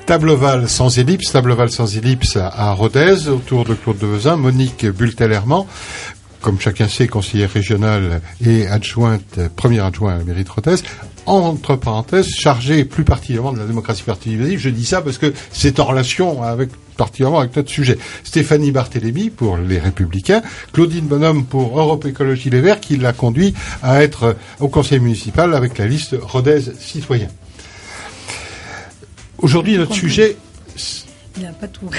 Table ovale sans ellipse à Rodez, autour de Claude Devezin, Monique Bultel-Herman, comme chacun sait, conseillère régionale et première adjointe à la mairie de Rodez, entre parenthèses, chargée plus particulièrement de la démocratie participative. Je dis ça parce que c'est en relation particulièrement avec notre sujet. Stéphanie Barthélémy pour les Républicains, Claudine Bonhomme pour Europe Écologie Les Verts, qui l'a conduit à être au conseil municipal avec la liste Rodez Citoyens. Aujourd'hui, notre sujet... Il n'y a pas tout.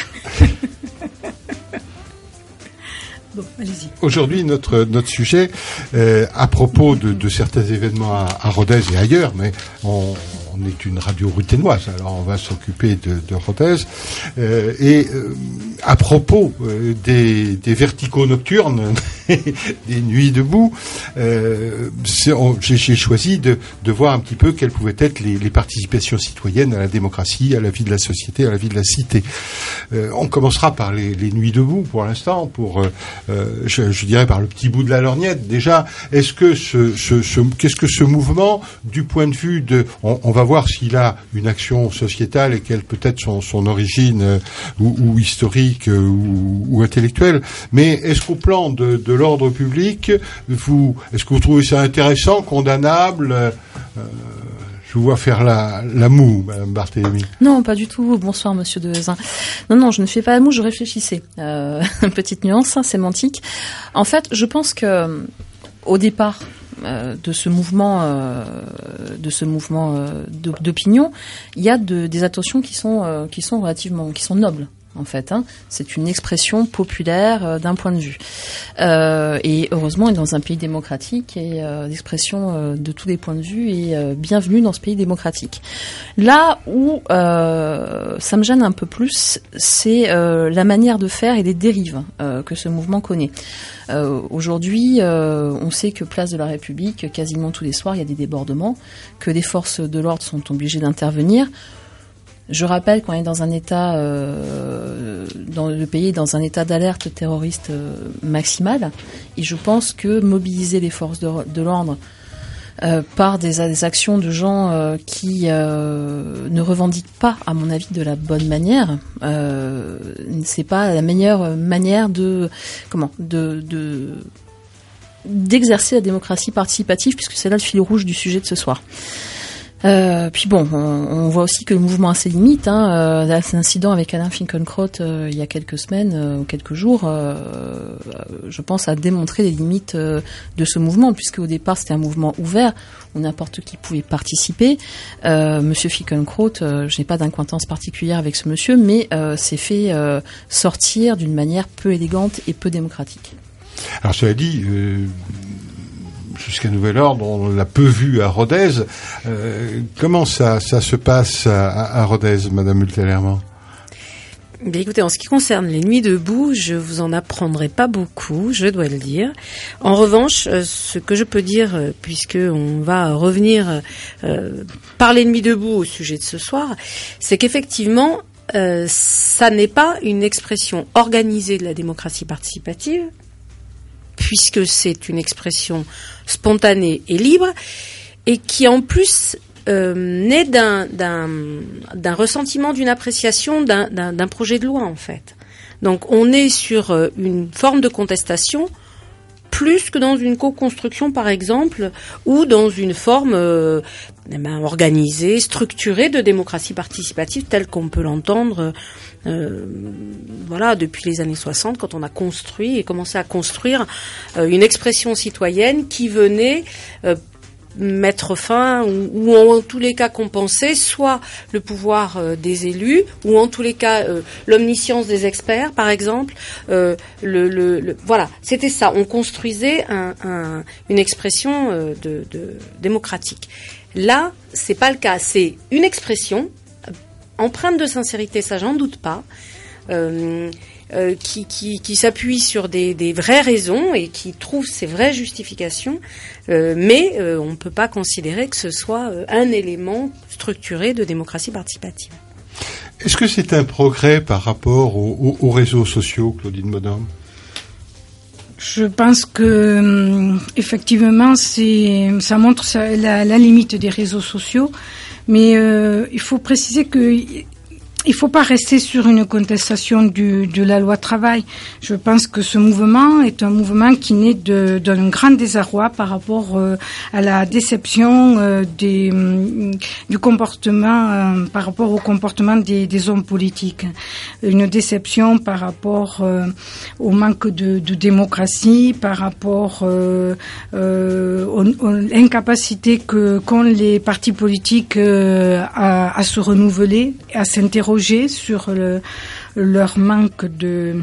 Bon, allez-y. Aujourd'hui, notre sujet, à propos de certains événements à Rodez et ailleurs, mais on est une radio ruthénoise, alors on va s'occuper de Rodez, et à propos des verticaux nocturnes, des nuits debout, j'ai choisi de voir un petit peu quelles pouvaient être les participations citoyennes à la démocratie, à la vie de la société, à la vie de la cité. On commencera par les nuits debout pour l'instant, je dirais par le petit bout de la lorgnette. Déjà, qu'est-ce que ce mouvement, du point de vue on va voir s'il a une action sociétale et quelle peut être son origine ou historique ou intellectuelle. Mais est-ce qu'au plan de l'ordre public, est-ce que vous trouvez ça intéressant, condamnable? Je vous vois faire la moue, Madame Barthélémy. Non, pas du tout. Bonsoir, Monsieur Devezin. Non, je ne fais pas la moue, je réfléchissais. Petite nuance sémantique. En fait, je pense que au départ de ce mouvement d'opinion, il y a des attentions qui sont nobles. En fait, c'est une expression populaire d'un point de vue. Et heureusement, on est dans un pays démocratique et l'expression de tous les points de vue est bienvenue dans ce pays démocratique. Là où ça me gêne un peu plus, c'est la manière de faire et les dérives que ce mouvement connaît. Aujourd'hui, on sait que place de la République, quasiment tous les soirs, il y a des débordements, que les forces de l'ordre sont obligées d'intervenir. Je rappelle qu'on est dans un état, le pays est dans un état d'alerte terroriste maximale, et je pense que mobiliser les forces de l'ordre par des actions de gens qui ne revendiquent pas, à mon avis, de la bonne manière, c'est pas la meilleure manière d'exercer la démocratie participative, puisque c'est là le fil rouge du sujet de ce soir. Puis bon, on voit aussi que le mouvement a ses limites. L'incident avec Alain Finkielkraut il y a quelques semaines ou quelques jours, je pense, a démontré les limites de ce mouvement, puisque au départ c'était un mouvement ouvert où n'importe qui pouvait participer. Monsieur Finkielkraut, je n'ai pas d'acquaintance particulière avec ce monsieur, mais s'est fait sortir d'une manière peu élégante et peu démocratique. Alors cela dit, jusqu'à nouvel ordre, on l'a peu vu à Rodez. Comment ça se passe à Rodez, Madame Bultel-Herman? Bien, écoutez, en ce qui concerne les nuits debout, je vous en apprendrai pas beaucoup, je dois le dire. En revanche, ce que je peux dire, puisque on va revenir par les nuits debout au sujet de ce soir, c'est qu'effectivement, ça n'est pas une expression organisée de la démocratie participative, puisque c'est une expression spontanée et libre, et qui en plus naît d'un ressentiment, d'une appréciation d'un projet de loi, en fait. Donc on est sur une forme de contestation plus que dans une co-construction, par exemple, ou dans une forme organisée, structurée de démocratie participative telle qu'on peut l'entendre depuis les années 60, quand on a construit et commencé à construire une expression citoyenne qui venait mettre fin ou en tous les cas compenser soit le pouvoir des élus ou en tous les cas l'omniscience des experts, par exemple. Voilà, c'était ça. On construisait une expression de démocratique. Là, c'est pas le cas. C'est une expression empreinte de sincérité, ça j'en doute pas. Qui s'appuie sur des vraies raisons et qui trouve ses vraies justifications, mais on ne peut pas considérer que ce soit un élément structuré de démocratie participative. Est-ce que c'est un progrès par rapport aux réseaux sociaux, Claudine Bonhomme? Je pense que effectivement, ça montre la limite des réseaux sociaux, mais il faut préciser que il faut pas rester sur une contestation de la loi travail. Je pense que ce mouvement est un mouvement qui naît d'un grand désarroi par rapport à la déception du comportement, par rapport au comportement des hommes politiques. Une déception par rapport au manque de démocratie, par rapport à l'incapacité qu'ont les partis politiques à se renouveler, à s'interroger sur leur manque de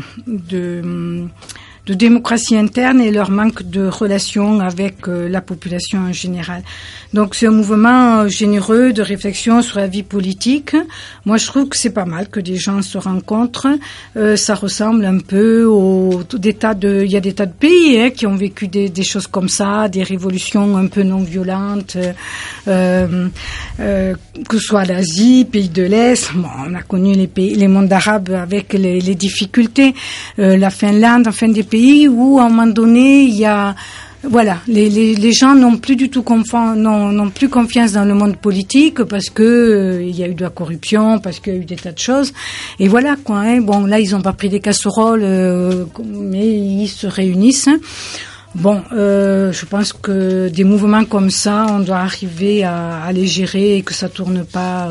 démocratie interne et leur manque de relation avec la population en général. Donc c'est un mouvement généreux de réflexion sur la vie politique. Moi je trouve que c'est pas mal que des gens se rencontrent. Ça ressemble un peu il y a des tas de pays qui ont vécu des choses comme ça, des révolutions un peu non violentes, que ce soit l'Asie, pays de l'Est. Bon, on a connu les mondes arabes avec les difficultés, la Finlande, enfin des pays où à un moment donné il y a les gens n'ont plus du tout n'ont plus confiance dans le monde politique parce que il y a eu de la corruption, parce qu'il y a eu des tas de choses. Et voilà quoi. Hein. Bon, là ils ont pas pris des casseroles, mais ils se réunissent. Bon, je pense que des mouvements comme ça, on doit arriver à les gérer et que ça tourne pas.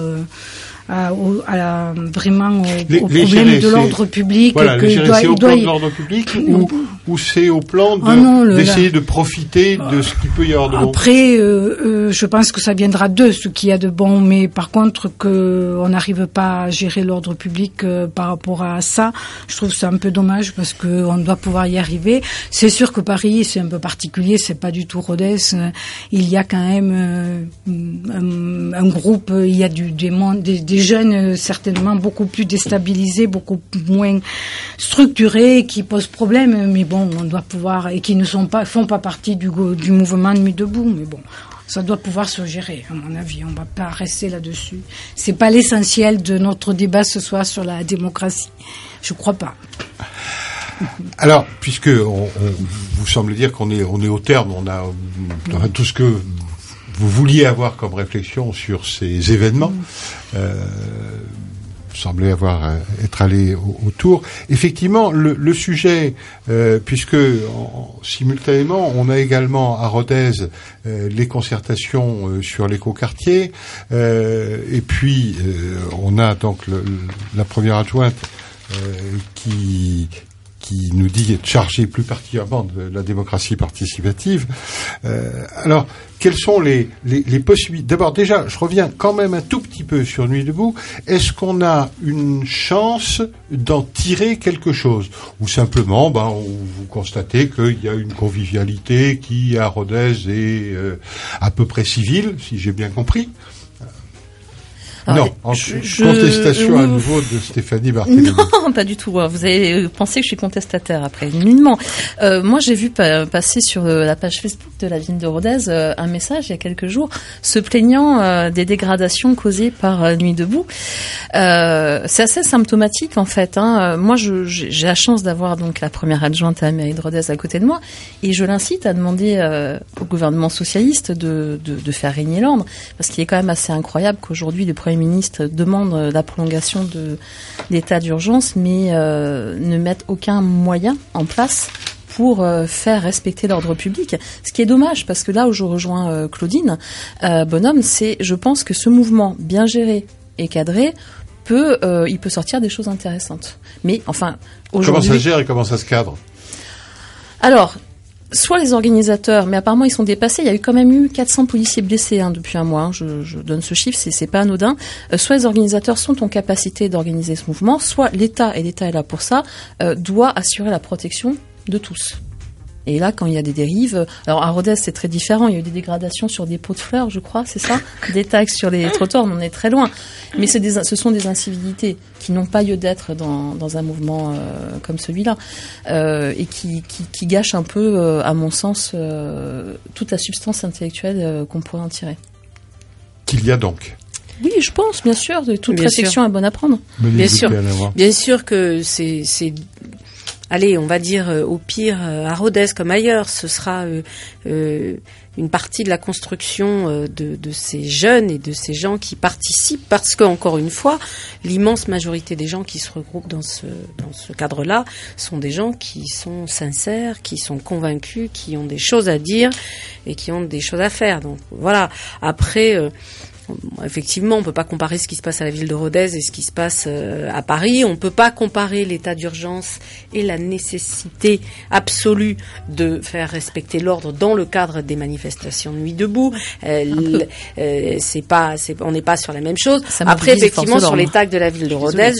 Vraiment au problème de l'ordre public. Voilà, c'est au plan de l'ordre public ou c'est au plan d'essayer de profiter de ce qu'il peut y avoir de bon. Après, je pense que ça viendra de ce qu'il y a de bon, mais par contre on n'arrive pas à gérer l'ordre public par rapport à ça, je trouve ça un peu dommage parce que on doit pouvoir y arriver. C'est sûr que Paris, c'est un peu particulier, c'est pas du tout Rodez. Il y a quand même un groupe, il y a des jeunes certainement beaucoup plus déstabilisés, beaucoup moins structurés, qui posent problème, mais bon, on doit pouvoir, et qui font pas partie du mouvement Nuit debout, mais bon, ça doit pouvoir se gérer, à mon avis, on va pas rester là-dessus. C'est pas l'essentiel de notre débat ce soir sur la démocratie, je crois pas. Alors, puisque vous semble dire qu'on est au terme, on a tout ce que vous vouliez avoir comme réflexion sur ces événements, semblez être allé autour. Effectivement, le sujet, puisque simultanément, on a également à Rodez les concertations sur l'écoquartier, et puis on a donc la première adjointe qui nous dit être chargée plus particulièrement de la démocratie participative. Alors, quelles sont les possibilités? D'abord, déjà, je reviens quand même un tout petit peu sur Nuit debout. Est-ce qu'on a une chance d'en tirer quelque chose? Ou simplement, vous constatez qu'il y a une convivialité qui, à Rodez, est à peu près civile, si j'ai bien compris? Alors, non, contestation à nouveau de Stéphanie Barthélémy. Non, pas du tout. Vous avez pensé que je suis contestataire après, nullement. Moi, j'ai vu passer sur la page Facebook de la ville de Rodez un message il y a quelques jours se plaignant des dégradations causées par Nuit debout. C'est assez symptomatique en fait. Moi, j'ai la chance d'avoir donc la première adjointe à la mairie de Rodez à côté de moi, et je l'incite à demander au gouvernement socialiste de faire régner l'ordre, parce qu'il est quand même assez incroyable qu'aujourd'hui le Premier ministre demande la prolongation de l'état d'urgence, mais ne mette aucun moyen en place pour faire respecter l'ordre public. Ce qui est dommage, parce que là où je rejoins Claudine Bonhomme, je pense que ce mouvement bien géré et cadré il peut sortir des choses intéressantes. Mais enfin, aujourd'hui... Comment ça se gère et comment ça se cadre? Alors, soit les organisateurs, mais apparemment ils sont dépassés. Il y a quand même eu 400 policiers blessés depuis un mois. Je donne ce chiffre, c'est pas anodin. Soit les organisateurs sont en capacité d'organiser ce mouvement, soit l'État, et l'État est là pour ça, doit assurer la protection de tous. Et là, quand il y a des dérives, alors à Rodez c'est très différent. Il y a eu des dégradations sur des pots de fleurs, je crois, c'est ça, des taxes sur les trottoirs. On en est très loin. Mais ce sont des incivilités qui n'ont pas lieu d'être dans un mouvement comme celui-là, et qui gâchent un peu, à mon sens, toute la substance intellectuelle qu'on pourrait en tirer. Qu'il y a donc. Oui, je pense, bien sûr, toute réflexion est bonne à prendre. Bien sûr que c'est allez, on va dire au pire à Rodez comme ailleurs, ce sera une partie de la construction de ces jeunes et de ces gens qui participent, parce que encore une fois, l'immense majorité des gens qui se regroupent dans ce cadre-là sont des gens qui sont sincères, qui sont convaincus, qui ont des choses à dire et qui ont des choses à faire. Donc voilà. Après, effectivement, on peut pas comparer ce qui se passe à la ville de Rodez et ce qui se passe à Paris. On peut pas comparer l'état d'urgence et la nécessité absolue de faire respecter l'ordre dans le cadre des manifestations de Nuit debout. On n'est pas sur la même chose. Après, effectivement, sur les tags de la ville de Rodez,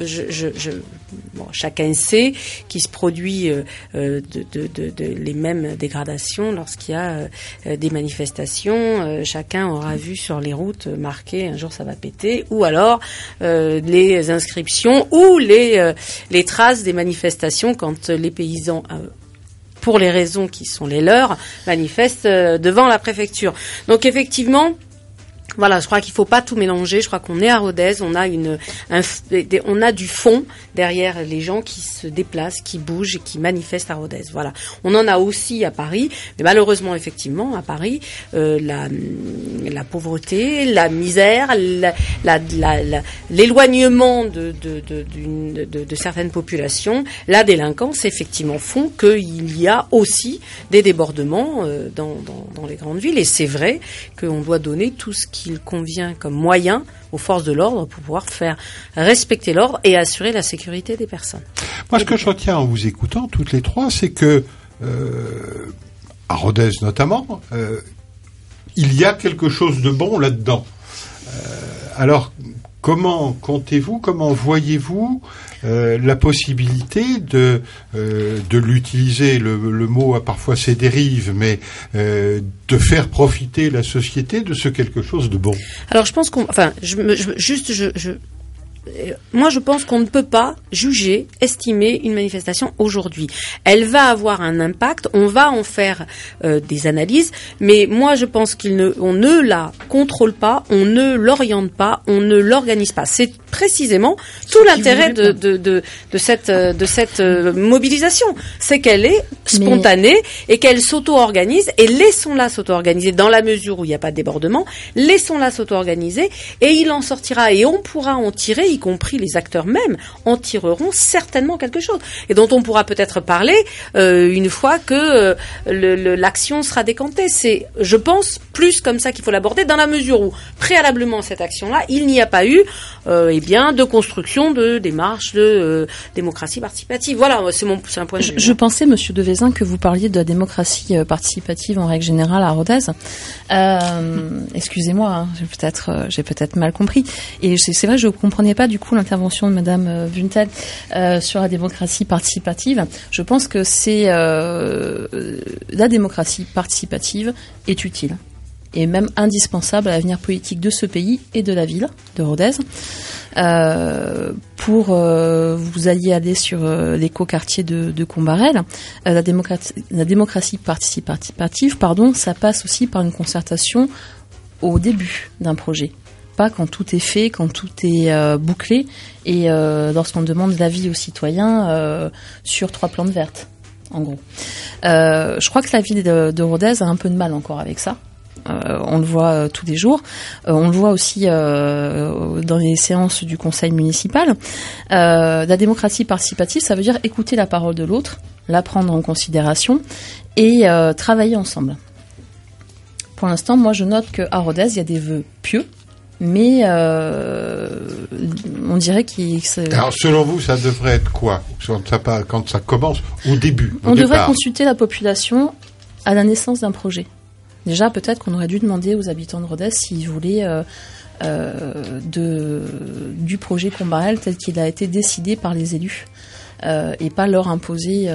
chacun sait qu'il se produit les mêmes dégradations lorsqu'il y a des manifestations. Chacun aura vu sur les routes marqué un jour ça va péter, ou alors les inscriptions ou les traces des manifestations quand les paysans pour les raisons qui sont les leurs manifestent devant la préfecture. Donc effectivement, voilà, je crois qu'il faut pas tout mélanger. Je crois qu'on est à Rodez, on a du fond derrière les gens qui se déplacent, qui bougent et qui manifestent à Rodez. Voilà. On en a aussi à Paris, mais malheureusement, effectivement, à Paris, la pauvreté, la misère, l'éloignement de certaines populations, la délinquance, effectivement, font qu'il y a aussi des débordements dans les grandes villes. Et c'est vrai qu'on doit donner tout ce qu'il convient comme moyen aux forces de l'ordre pour pouvoir faire respecter l'ordre et assurer la sécurité des personnes. Moi, ce que je retiens en vous écoutant, toutes les trois, c'est que, à Rodez notamment, il y a quelque chose de bon là-dedans. Alors, comment comptez-vous, comment voyez-vous la possibilité de l'utiliser, le mot a parfois ses dérives, mais de faire profiter la société de ce quelque chose de bon? Alors je pense moi, je pense qu'on ne peut pas juger, estimer une manifestation aujourd'hui. Elle va avoir un impact, on va en faire des analyses, mais moi, je pense qu'on ne la contrôle pas, on ne l'oriente pas, on ne l'organise pas. C'est précisément tout l'intérêt de cette mobilisation, c'est qu'elle est spontanée et qu'elle s'auto-organise, et laissons-la s'auto-organiser dans la mesure où il n'y a pas de débordement, laissons-la s'auto-organiser, et il en sortira, et on pourra en tirer, y compris les acteurs même, en tireront certainement quelque chose, et dont on pourra peut-être parler une fois que l'action sera décantée. C'est, je pense, plus comme ça qu'il faut l'aborder, dans la mesure où, préalablement à cette action-là, il n'y a pas eu de construction de démarche de démocratie participative. Voilà, c'est un point de vue. Je pensais, Monsieur Devezin, que vous parliez de la démocratie participative en règle générale à Rodez. Excusez-moi, hein, j'ai peut-être mal compris. Et c'est vrai, je ne comprenais pas du coup l'intervention de Madame Buntel sur la démocratie participative. Je pense que la démocratie participative est utile et même indispensable à l'avenir politique de ce pays et de la ville de Rodez. Pour vous alliez aller sur l'écoquartier de Combarel, la démocratie participative, ça passe aussi par une concertation au début d'un projet. Pas quand tout est fait, quand tout est bouclé, et lorsqu'on demande l'avis aux citoyens sur 3 plantes vertes, en gros. Je crois que la ville de Rodez a un peu de mal encore avec ça. On le voit tous les jours. On le voit aussi dans les séances du conseil municipal. La démocratie participative, ça veut dire écouter la parole de l'autre, la prendre en considération et travailler ensemble. Pour l'instant, moi, je note qu'à Rodez, il y a des vœux pieux, mais on dirait qu'il... Alors, selon vous, ça devrait être quoi quand ça commence, au début, on devrait consulter la population à la naissance d'un projet. Déjà, peut-être qu'on aurait dû demander aux habitants de Rodez s'ils voulaient du projet Combarel tel qu'il a été décidé par les élus et pas leur imposer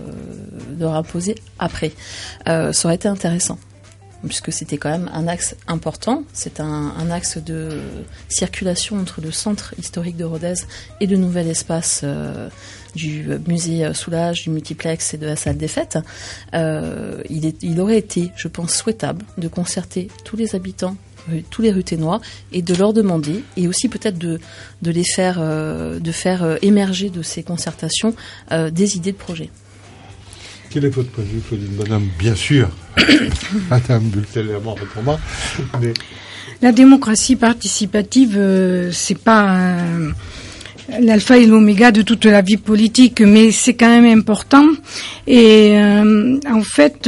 après. Ça aurait été intéressant, puisque c'était quand même un axe important. C'est un axe de circulation entre le centre historique de Rodez et le nouvel espace du musée Soulage, du multiplex et de la salle des fêtes. Il aurait été, je pense, souhaitable de concerter tous les habitants tous les Ruthénois, et de leur demander, et aussi peut-être de les faire, émerger de ces concertations des idées de projet. Quel est votre point de vue, Claudine Bonhomme? Bien sûr, Madame Bulteler-Mort répondra, mais... La démocratie participative, c'est pas l'alpha et l'oméga de toute la vie politique, mais c'est quand même important. Et en fait,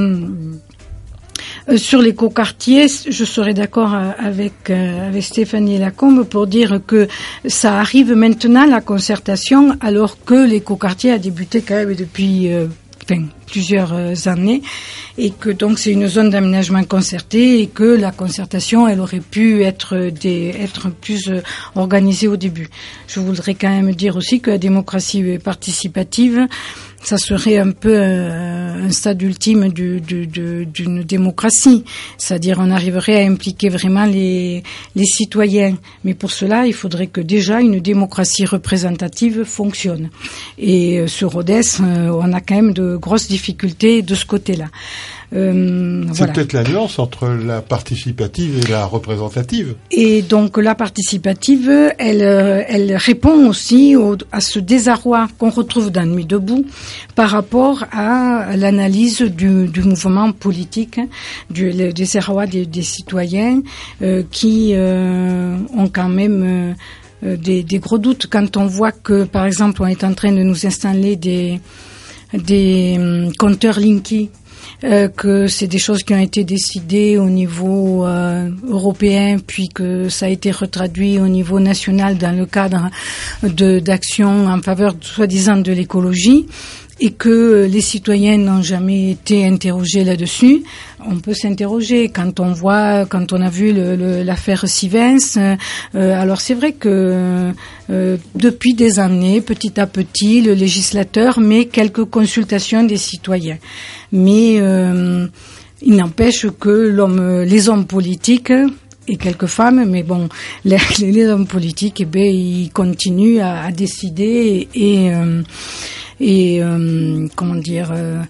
sur l'écoquartier, je serais d'accord avec Stéphanie Lacombe pour dire que ça arrive maintenant, la concertation, alors que l'écoquartier a débuté quand même depuis plusieurs années, et que donc c'est une zone d'aménagement concerté, et que la concertation, elle aurait pu être plus organisée au début. Je voudrais quand même dire aussi que la démocratie participative, ça serait un peu un stade ultime d'une démocratie. C'est-à-dire, on arriverait à impliquer vraiment les citoyens. Mais pour cela, il faudrait que déjà une démocratie représentative fonctionne. Et sur Rodez, on a quand même de grosses difficultés de ce côté-là. C'est peut-être la nuance entre la participative et la représentative. Et donc la participative, elle répond aussi à ce désarroi qu'on retrouve dans Nuit debout par rapport à l'analyse du mouvement politique, du désarroi des citoyens qui ont quand même des gros doutes quand on voit que, par exemple, on est en train de nous installer des compteurs Linky, que c'est des choses qui ont été décidées au niveau européen, puis que ça a été retraduit au niveau national dans le cadre d'actions en faveur, soi-disant, de l'écologie, et que les citoyens n'ont jamais été interrogés là-dessus. On peut s'interroger quand on a vu l'affaire Sivens. Alors c'est vrai que depuis des années, petit à petit, le législateur met quelques consultations des citoyens. Mais il n'empêche que les hommes politiques, et quelques femmes, mais bon, les hommes politiques, ils continuent à décider et comment dire,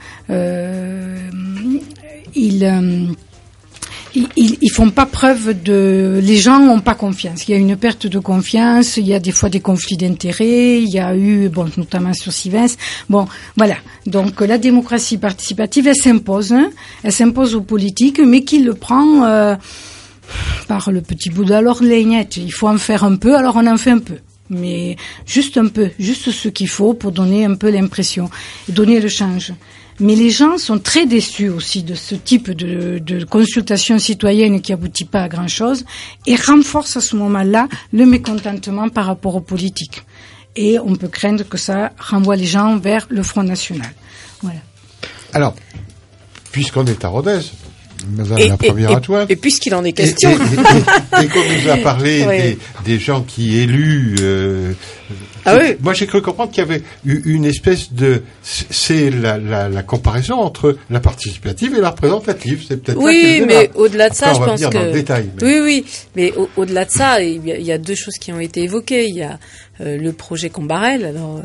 ils font pas preuve les gens n'ont pas confiance. Il y a une perte de confiance, il y a des fois des conflits d'intérêts, il y a eu, notamment sur Sivens. Bon, voilà. Donc, la démocratie participative, elle s'impose aux politiques, mais qui le prend, par le petit bout de la lorgnette. Il faut en faire un peu, alors on en fait un peu. Mais juste un peu, juste ce qu'il faut pour donner un peu l'impression, donner le change. Mais les gens sont très déçus aussi de ce type de consultation citoyenne qui aboutit pas à grand chose et renforce à ce moment-là le mécontentement par rapport aux politiques. Et on peut craindre que ça renvoie les gens vers le Front National. Voilà. Alors, puisqu'on est à Rodez, Madame la première adjointe. Et puisqu'il en est question. Et qu'on nous a parlé oui. des gens qui élus. Oui. Moi, j'ai cru comprendre qu'il y avait une espèce de. C'est la comparaison entre la participative et la représentative. C'est peut-être. Oui, mais au-delà de ça, je pense que. Dans le détail, mais... Oui, mais au-delà de ça, il y a deux choses qui ont été évoquées. Il y a le projet Combarel. Alors.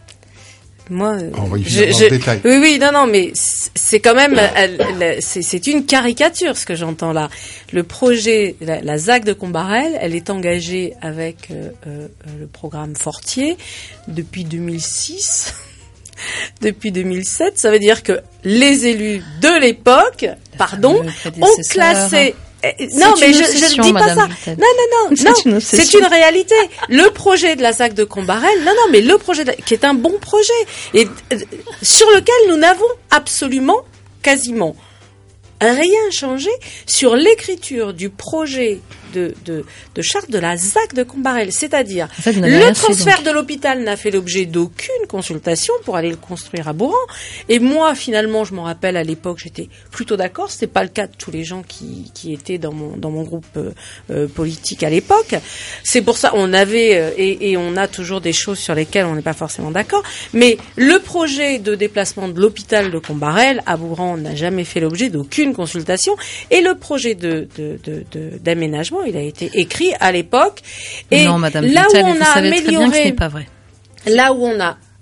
Moi, on va y venir dans le détail. Oui, non, mais c'est quand même, c'est une caricature ce que j'entends là. Le projet, la ZAC de Combarel, elle est engagée avec le programme Fortier depuis 2006, depuis 2007. Ça veut dire que les élus de l'époque, ont classé. Non, mais je ne dis pas ça. Non, c'est une réalité. Le projet de la ZAC de Combarel, mais le projet qui est un bon projet et sur lequel nous n'avons absolument, quasiment rien changé sur l'écriture du projet de charte de la ZAC de Combarel, c'est-à-dire en fait, le transfert de l'hôpital n'a fait l'objet d'aucune consultation pour aller le construire à Bourran. Et moi, finalement, je m'en rappelle à l'époque, j'étais plutôt d'accord. C'était pas le cas de tous les gens qui étaient dans mon groupe politique à l'époque. C'est pour ça on avait et on a toujours des choses sur lesquelles on n'est pas forcément d'accord. Mais le projet de déplacement de l'hôpital de Combarel à Bourran n'a jamais fait l'objet d'aucune consultation. Et le projet d'aménagement, il a été écrit à l'époque. Et non, Madame là Vittel, où on a amélioré, très bien que ce n'est pas vrai. Là où on a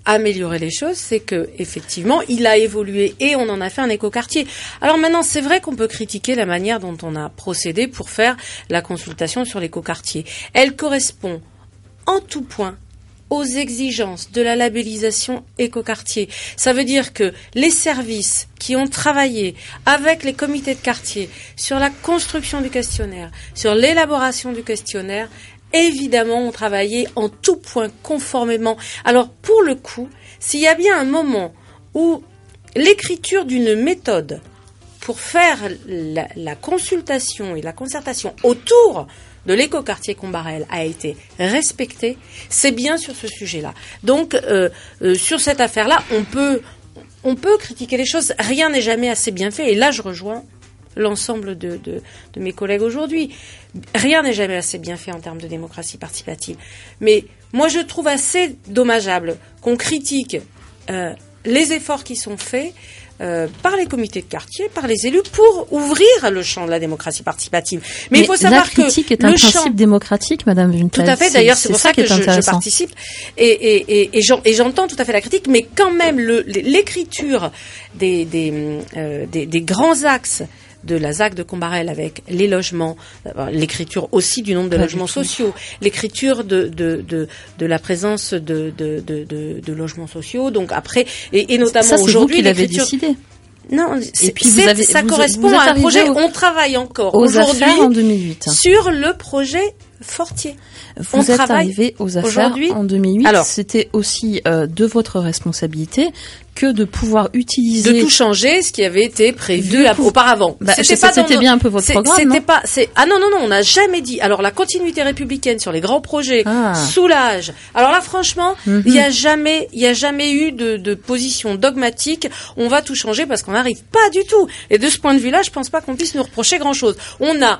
améliorer les choses, c'est que effectivement, il a évolué et on en a fait un écoquartier. Alors maintenant, c'est vrai qu'on peut critiquer la manière dont on a procédé pour faire la consultation sur l'écoquartier. Elle correspond en tout point aux exigences de la labellisation écoquartier. Ça veut dire que les services qui ont travaillé avec les comités de quartier sur la construction du questionnaire, sur l'élaboration du questionnaire, évidemment ont travaillé en tout point conformément. Alors, pour le coup, s'il y a bien un moment où l'écriture d'une méthode pour faire la consultation et la concertation autour de l'écoquartier Combarel a été respecté, c'est bien sur ce sujet-là. Donc, sur cette affaire-là, on peut critiquer les choses. Rien n'est jamais assez bien fait. Et là, je rejoins l'ensemble de mes collègues aujourd'hui. Rien n'est jamais assez bien fait en termes de démocratie participative. Mais moi, je trouve assez dommageable qu'on critique les efforts qui sont faits par les comités de quartier, par les élus, pour ouvrir le champ de la démocratie participative. Mais il faut savoir que la critique est un principe démocratique, Madame Wünthel. Tout à fait. D'ailleurs, c'est pour ça que je participe et j'entends tout à fait la critique. Mais quand même, l'écriture des grands axes de la ZAC de Combarel avec les logements, l'écriture aussi du nombre de logements sociaux, l'écriture de la présence de logements sociaux. Donc après, et notamment ça, aujourd'hui, l'écriture. Décidé. Non, ça correspond à un projet. On travaille encore aujourd'hui en 2008 sur le projet Fortier. Vous êtes arrivé aux affaires en 2008. Alors, c'était aussi de votre responsabilité que de pouvoir utiliser... De tout changer, ce qui avait été prévu auparavant. C'était bien un peu votre programme, non ? Non, on n'a jamais dit. Alors, la continuité républicaine sur les grands projets soulage. Alors là, franchement, il n'y a jamais eu de position dogmatique. On va tout changer parce qu'on n'arrive pas du tout. Et de ce point de vue-là, je pense pas qu'on puisse nous reprocher grand-chose. On a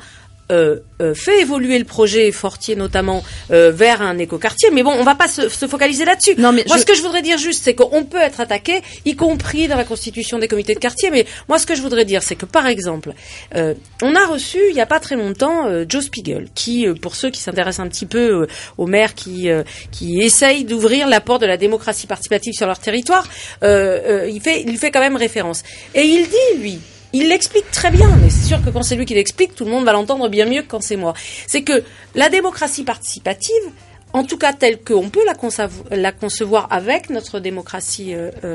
fait évoluer le projet Fortier notamment vers un écoquartier, mais bon, on va pas se focaliser là-dessus. Ce que je voudrais dire juste, c'est qu'on peut être attaqué, y compris dans la constitution des comités de quartier, mais moi ce que je voudrais dire, c'est que par exemple, on a reçu il y a pas très longtemps Joe Spiegel, qui, pour ceux qui s'intéressent un petit peu aux maires qui essayent d'ouvrir la porte de la démocratie participative sur leur territoire, il fait quand même référence. Et il dit, lui, il l'explique très bien, mais c'est sûr que quand c'est lui qui l'explique, tout le monde va l'entendre bien mieux que quand c'est moi. C'est que la démocratie participative, en tout cas telle qu'on peut la concevoir avec notre démocratie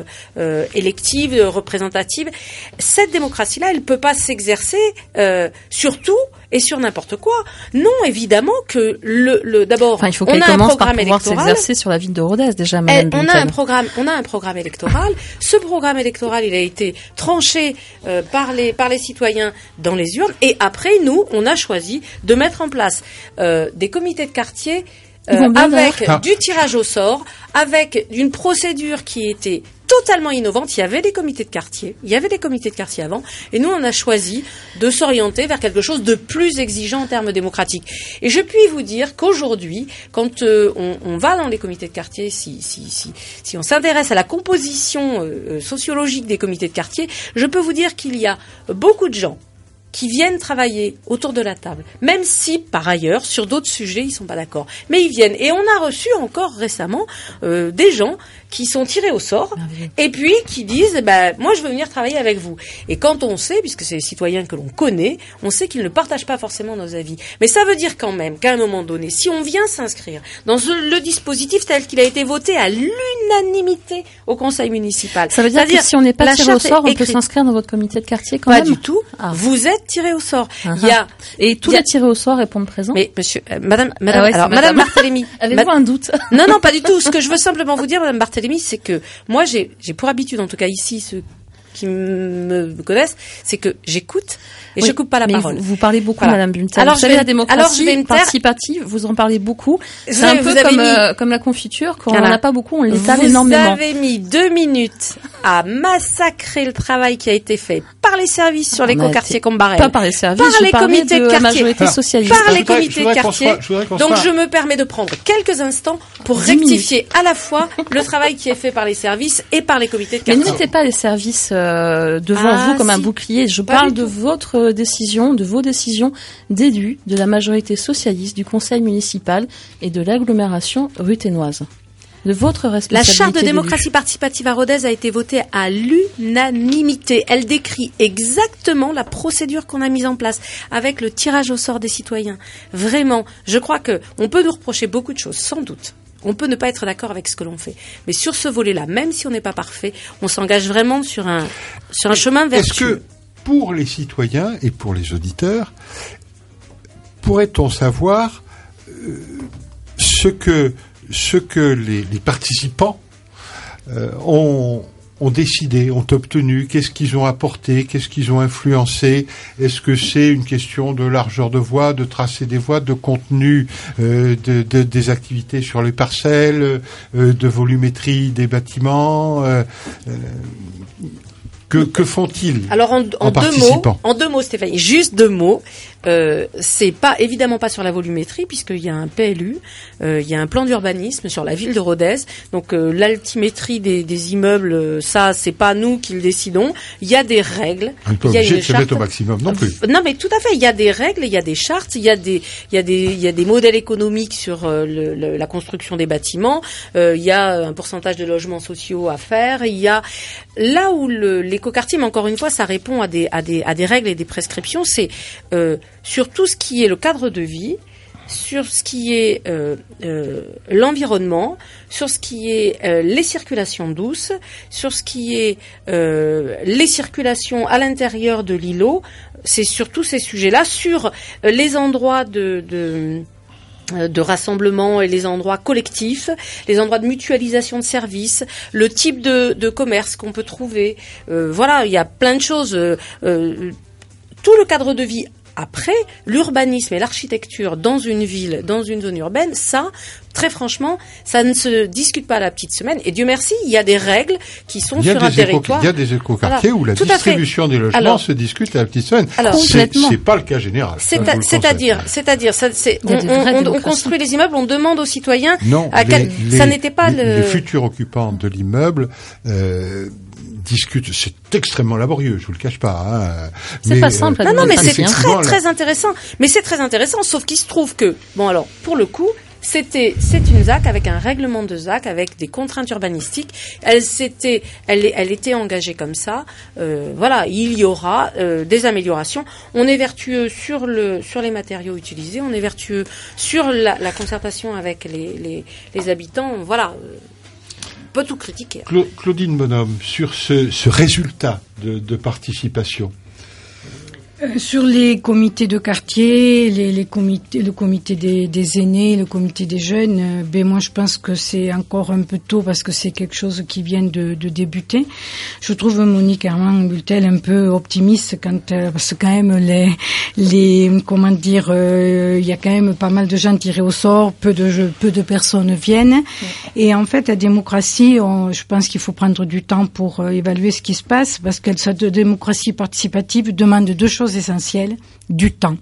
élective, représentative, cette démocratie-là, elle ne peut pas s'exercer sur tout et sur n'importe quoi. Non, évidemment que d'abord, il faut qu'elle commence par pouvoir s'exercer sur la ville de Rodez déjà. On a un programme électoral. Ce programme électoral, il a été tranché par les citoyens dans les urnes. Et après, nous, on a choisi de mettre en place des comités de quartier avec du tirage au sort, avec une procédure qui était totalement innovante. Il y avait des comités de quartier avant, et nous on a choisi de s'orienter vers quelque chose de plus exigeant en termes démocratiques. Et je puis vous dire qu'aujourd'hui, quand on va dans les comités de quartier, si on s'intéresse à la composition sociologique des comités de quartier, je peux vous dire qu'il y a beaucoup de gens qui viennent travailler autour de la table, même si, par ailleurs, sur d'autres sujets, ils sont pas d'accord. Mais ils viennent. Et on a reçu encore récemment des gens qui sont tirés au sort et puis qui disent moi je veux venir travailler avec vous. Et quand on sait, puisque c'est les citoyens que l'on connaît, on sait qu'ils ne partagent pas forcément nos avis. Mais ça veut dire quand même qu'à un moment donné, si on vient s'inscrire dans le dispositif tel qu'il a été voté à l'unanimité au conseil municipal, ça veut dire que si on n'est pas tiré au sort, on peut s'inscrire dans votre comité de quartier quand même. Pas du tout. Vous êtes tiré au sort. Et tous les tirés au sort répondent présent. Mais monsieur, Madame Barthélémy. Avez-vous un doute? Non, pas du tout. Ce que je veux simplement vous dire, Madame Barthélémy, c'est que moi, j'ai pour habitude, en tout cas ici, ceux qui me connaissent, c'est que j'écoute et je coupe pas la parole. Vous parlez beaucoup, Madame Wünthel. Alors, vous savez, la démocratie participative, vous en parlez beaucoup. C'est un peu comme la confiture, quand on n'en a pas beaucoup, on l'étale énormément. Vous avez mis 2 minutes à massacrer le travail qui a été fait par les services sur l'écoquartier Combarel. Pas par les services, par les comités de quartier, majorité socialiste. Par les comités de quartier. Donc je me permets de prendre quelques instants pour rectifier à la fois le travail qui est fait par les services et par les comités de quartier. Mais ne mettez pas les services devant vous comme un bouclier. Je parle de votre décision, de vos décisions d'élus de la majorité socialiste du conseil municipal et de l'agglomération ruthénoise. de votre responsabilité. La charte de démocratie participative à Rodez a été votée à l'unanimité. Elle décrit exactement la procédure qu'on a mise en place avec le tirage au sort des citoyens. Vraiment, je crois que on peut nous reprocher beaucoup de choses, sans doute. On peut ne pas être d'accord avec ce que l'on fait. Mais sur ce volet-là, même si on n'est pas parfait, on s'engage vraiment sur un chemin vertueux. Est-ce que, pour les citoyens et pour les auditeurs, pourrait-on savoir ce que les participants ont décidé, ont obtenu, qu'est-ce qu'ils ont apporté, qu'est-ce qu'ils ont influencé? Est-ce que c'est une question de largeur de voie, de tracé des voies, de contenu des activités sur les parcelles, de volumétrie des bâtiments? Que font-ils? Alors en deux mots, Stéphanie, juste 2 mots. C'est évidemment pas sur la volumétrie, puisqu'il y a un PLU, il y a un plan d'urbanisme sur la ville de Rodez. Donc l'altimétrie des immeubles, ça c'est pas nous qui le décidons. Il y a des règles. On n'est pas obligé de se mettre au maximum non plus. Non, mais tout à fait. Il y a des règles, il y a des chartes, il y a des modèles économiques sur la construction des bâtiments. Il y a un pourcentage de logements sociaux à faire. Il y a là où l'écoquartier, mais encore une fois, ça répond à des règles et des prescriptions. C'est sur tout ce qui est le cadre de vie, sur ce qui est l'environnement, sur ce qui est les circulations douces, sur ce qui est les circulations à l'intérieur de l'îlot. C'est sur tous ces sujets-là, sur les endroits de rassemblement et les endroits collectifs, les endroits de mutualisation de services, le type de commerce qu'on peut trouver. Voilà, il y a plein de choses. Tout le cadre de vie. Après, l'urbanisme et l'architecture dans une ville, dans une zone urbaine, ça, très franchement, ça ne se discute pas à la petite semaine. Et Dieu merci, il y a des règles qui sont sur un territoire. Il y a des écoquartiers où la distribution des logements se discute à la petite semaine. C'est pas le cas général. C'est-à-dire, on construit les immeubles, on demande aux citoyens. Non, ça n'était pas les futurs occupants de l'immeuble. Discute, c'est extrêmement laborieux, je vous le cache pas. C'est pas simple. Non, mais c'est très intéressant. Mais c'est très intéressant, sauf qu'il se trouve que, bon alors, pour le coup, c'est une ZAC avec un règlement de ZAC, avec des contraintes urbanistiques. Elle était engagée comme ça. Voilà, il y aura des améliorations. On est vertueux sur les matériaux utilisés. On est vertueux sur la concertation avec les habitants. Voilà. Peut tout critiquer. Claudine Bonhomme, sur ce résultat de participation. Sur les comités de quartier, le comité des aînés, le comité des jeunes, moi je pense que c'est encore un peu tôt parce que c'est quelque chose qui vient de débuter. Je trouve Monique Herman-Bultel un peu optimiste parce que quand même il y a quand même pas mal de gens tirés au sort, peu de personnes viennent. Et en fait, la démocratie, je pense qu'il faut prendre du temps pour évaluer ce qui se passe parce que cette démocratie participative demande 2 choses essentielles, du temps.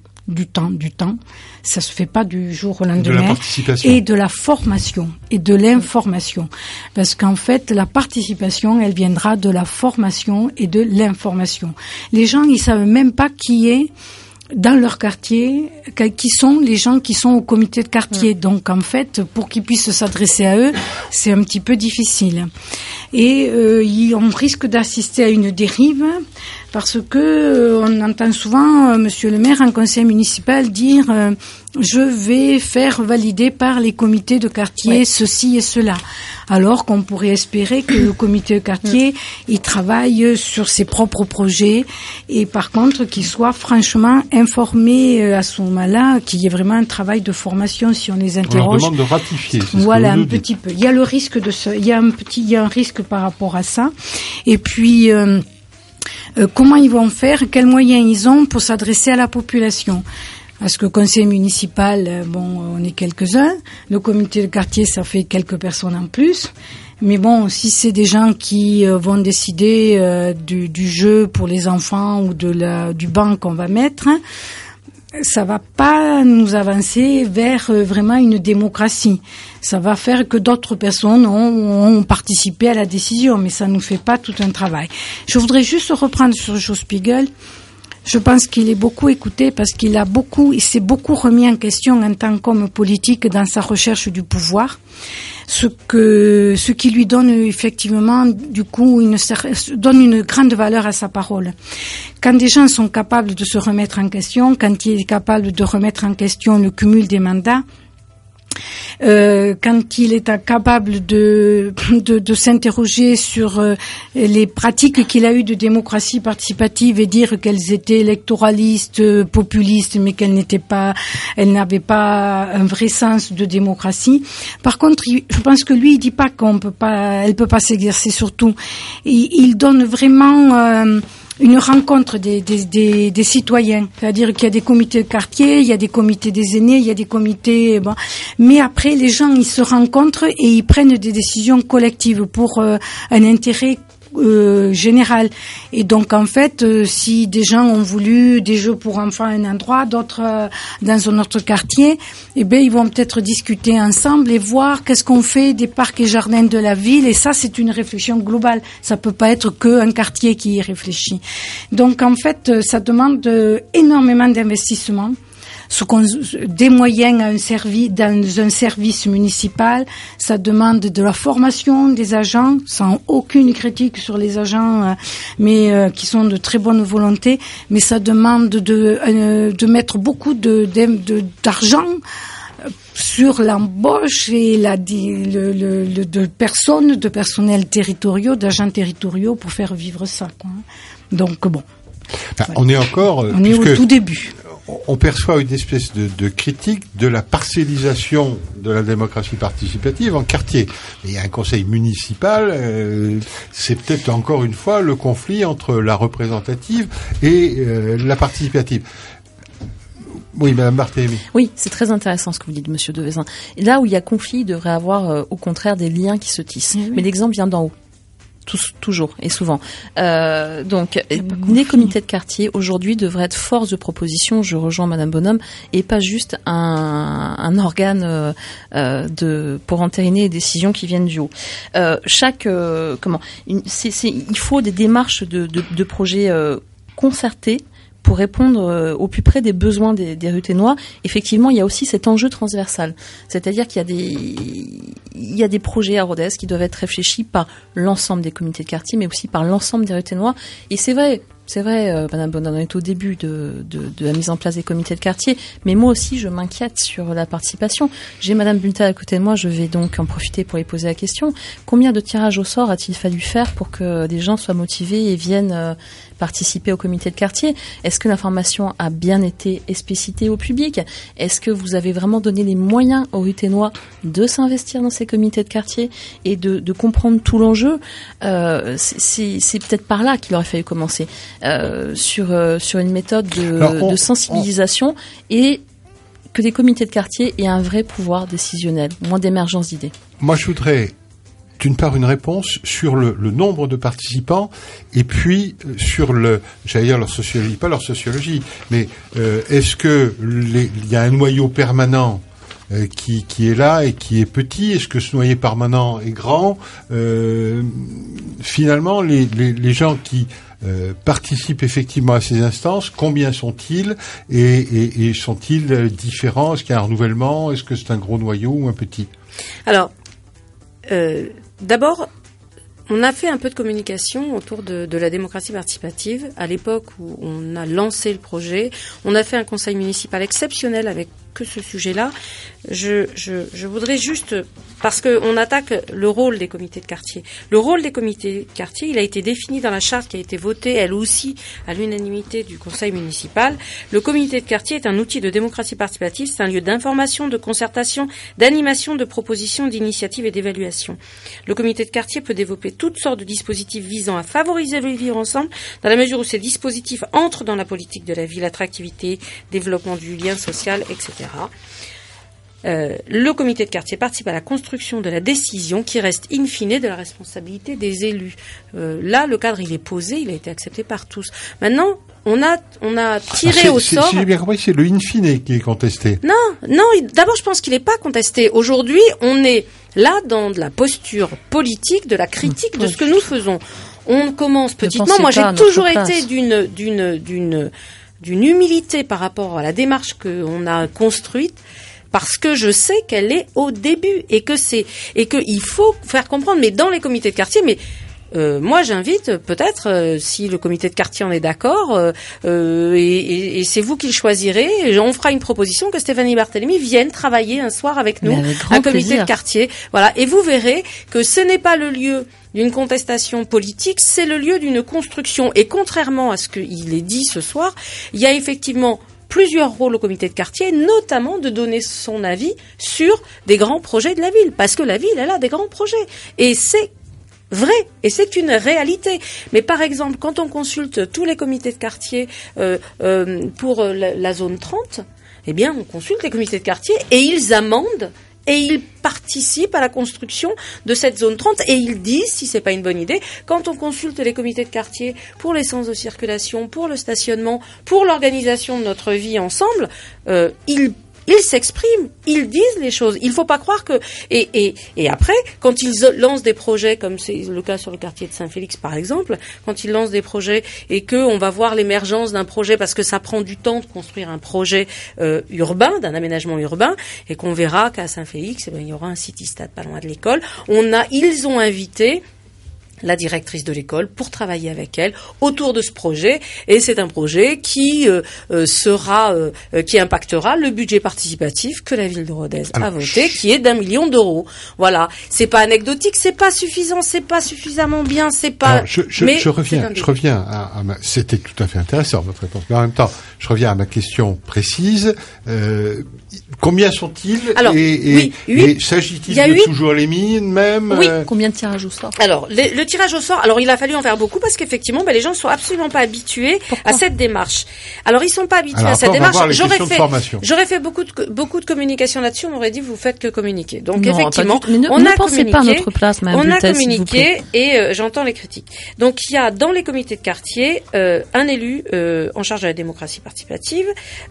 Ça se fait pas du jour au lendemain. De la participation. Et de la formation et de l'information. Parce qu'en fait, la participation, elle viendra de la formation et de l'information. Les gens, ils savent même pas qui est dans leur quartier, qui sont les gens qui sont au comité de quartier. Donc, en fait, pour qu'ils puissent s'adresser à eux, c'est un petit peu difficile. Et on risque d'assister à une dérive parce que on entend souvent Monsieur le maire en conseil municipal dire je vais faire valider par les comités de quartier ceci et cela. Alors qu'on pourrait espérer que le comité de quartier il travaille sur ses propres projets et par contre qu'il soit franchement informé à ce moment-là, qu'il y ait vraiment un travail de formation si on les interroge. On leur demande de ratifier. Voilà, un petit peu. Il y a le risque il y a un risque par rapport à ça. Et puis comment ils vont faire, quels moyens ils ont pour s'adresser à la population. Parce que conseil municipal, on est quelques-uns. Le comité de quartier, ça fait quelques personnes en plus. Mais bon, si c'est des gens qui vont décider du jeu pour les enfants ou du banc qu'on va mettre, ça va pas nous avancer vers vraiment une démocratie. Ça va faire que d'autres personnes ont participé à la décision, mais ça nous fait pas tout un travail. Je voudrais juste reprendre sur Joe Spiegel. Je pense qu'il est beaucoup écouté parce il s'est beaucoup remis en question en tant qu'homme politique dans sa recherche du pouvoir. ce qui lui donne effectivement du coup donne une grande valeur à sa parole. Quand des gens sont capables de se remettre en question, quand il est capable de remettre en question le cumul des mandats, quand il est capable de s'interroger sur les pratiques qu'il a eues de démocratie participative et dire qu'elles étaient électoralistes, populistes, mais qu'elles n'avaient pas un vrai sens de démocratie. Par contre, je pense que lui, il dit pas elle peut pas s'exercer sur tout. Il donne vraiment une rencontre des citoyens, c'est-à-dire qu'il y a des comités de quartier, il y a des comités des aînés, il y a des comités, mais après les gens ils se rencontrent et ils prennent des décisions collectives pour un intérêt général. Et donc en fait, si des gens ont voulu des jeux pour enfants à un endroit, d'autres dans un autre quartier, ils vont peut-être discuter ensemble et voir qu'est-ce qu'on fait des parcs et jardins de la ville. Et ça, c'est une réflexion globale. Ça peut pas être qu'un quartier qui y réfléchit. Donc en fait, ça demande énormément d'investissement. Des moyens dans un service municipal, ça demande de la formation des agents, sans aucune critique sur les agents, mais qui sont de très bonne volonté, mais ça demande de mettre beaucoup d'argent sur l'embauche et de personnes, de personnels territoriaux, d'agents territoriaux pour faire vivre ça, quoi. Donc bon. On est encore, on est au tout début. On perçoit une espèce de critique de la parcellisation de la démocratie participative en quartier. Il y a un conseil municipal, c'est peut-être encore une fois le conflit entre la représentative et la participative. Oui, Madame Barthélémy. Oui, c'est très intéressant ce que vous dites, Monsieur Devezin. Et là où il y a conflit, il devrait y avoir au contraire des liens qui se tissent. Oui. Mais l'exemple vient d'en haut. Toujours et souvent. Donc, les comités de quartier aujourd'hui devraient être force de proposition. Je rejoins Madame Bonhomme, et pas juste un organe pour entériner les décisions qui viennent du haut. Il faut des démarches de projets concertés pour répondre au plus près des besoins des Ruthénois. Effectivement, il y a aussi cet enjeu transversal. C'est-à-dire qu'il y a des projets à Rodez qui doivent être réfléchis par l'ensemble des comités de quartier, mais aussi par l'ensemble des Ruthénois. Et c'est vrai, Madame Bonhomme, on est au début de la mise en place des comités de quartier, mais moi aussi, je m'inquiète sur la participation. J'ai Madame Bulta à côté de moi, je vais donc en profiter pour lui poser la question. Combien de tirages au sort a-t-il fallu faire pour que des gens soient motivés et viennent participer au comité de quartier? Est-ce que l'information a bien été explicitée au public? Est-ce que vous avez vraiment donné les moyens aux Ruthénois de s'investir dans ces comités de quartier et de comprendre tout l'enjeu? C'est peut-être par là qu'il aurait fallu commencer, sur une méthode de sensibilisation et que les comités de quartier aient un vrai pouvoir décisionnel, moins d'émergence d'idées. Moi, je voudrais d'une part une réponse sur le nombre de participants et puis sur j'allais dire leur sociologie, pas leur sociologie, mais est-ce que il y a un noyau permanent qui est là et qui est petit? Est-ce que ce noyau permanent est grand? Finalement, les gens qui participent effectivement à ces instances, combien sont-ils et sont-ils différents? Est-ce qu'il y a un renouvellement? Est-ce que c'est un gros noyau ou un petit? Alors, d'abord, on a fait un peu de communication autour de la démocratie participative. À l'époque où on a lancé le projet, on a fait un conseil municipal exceptionnel avec que ce sujet-là. Je voudrais juste, parce que on attaque le rôle des comités de quartier. Le rôle des comités de quartier, il a été défini dans la charte qui a été votée, elle aussi, à l'unanimité du conseil municipal. Le comité de quartier est un outil de démocratie participative, c'est un lieu d'information, de concertation, d'animation, de proposition, d'initiative et d'évaluation. Le comité de quartier peut développer toutes sortes de dispositifs visant à favoriser le vivre ensemble, dans la mesure où ces dispositifs entrent dans la politique de la ville, attractivité, développement du lien social, etc. Le comité de quartier participe à la construction de la décision qui reste in fine de la responsabilité des élus. Là, le cadre, il est posé, il a été accepté par tous. Maintenant, on a tiré au sort. Si j'ai bien compris, c'est le in fine qui est contesté. Non. D'abord, je pense qu'il n'est pas contesté. Aujourd'hui, on est là dans de la posture politique, de la critique de ce que nous faisons. On commence petitement. Moi, j'ai toujours été d'une humilité par rapport à la démarche qu'on a construite. parce que je sais qu'elle est au début et que il faut faire comprendre. Mais dans les comités de quartier, moi, j'invite peut-être, si le comité de quartier en est d'accord, et c'est vous qui le choisirez, on fera une proposition que Stéphanie Barthélemy vienne travailler un soir avec nous, un comité de quartier. Voilà, et vous verrez que ce n'est pas le lieu d'une contestation politique, c'est le lieu d'une construction. Et contrairement à ce qu'il est dit ce soir, il y a effectivement plusieurs rôles au comité de quartier, notamment de donner son avis sur des grands projets de la ville, parce que la ville, elle a des grands projets. Et c'est vrai, et c'est une réalité. Mais par exemple, quand on consulte tous les comités de quartier pour la zone 30, eh bien, on consulte les comités de quartier et ils amendent et ils participent à la construction de cette zone 30 et ils disent si c'est pas une bonne idée. Quand on consulte les comités de quartier pour les sens de circulation, pour le stationnement, pour l'organisation de notre vie ensemble, ils s'expriment, ils disent les choses. Il faut pas croire que et après, quand ils lancent des projets, comme c'est le cas sur le quartier de Saint-Félix par exemple, quand ils lancent des projets et que on va voir l'émergence d'un projet parce que ça prend du temps de construire un projet urbain, d'un aménagement urbain, et qu'on verra qu'à Saint-Félix, il y aura un city-stade pas loin de l'école. Ils ont invité la directrice de l'école pour travailler avec elle autour de ce projet, et c'est un projet qui qui impactera le budget participatif que la ville de Rodez a voté, qui est d'1 million d'euros. Voilà, c'est pas anecdotique, c'est pas suffisant, c'est pas suffisamment bien, c'est pas. Alors, je reviens à c'était tout à fait intéressant votre réponse, mais en même temps, je reviens à ma question précise. Combien sont-ils? Alors, et s'agit-il de toujours les mêmes? Oui. Combien de tirages au sort? Alors, le tirage au sort, alors il a fallu en faire beaucoup parce qu'effectivement, les gens ne sont absolument pas habitués à cette démarche. Alors, ils sont pas habitués à cette démarche. J'aurais fait beaucoup de communication là-dessus, on m'aurait dit vous faites que communiquer. Donc, non, effectivement, on a communiqué. Pas à notre place, on a communiqué et j'entends les critiques. Donc, il y a dans les comités de quartier un élu en charge de la démocratie participative,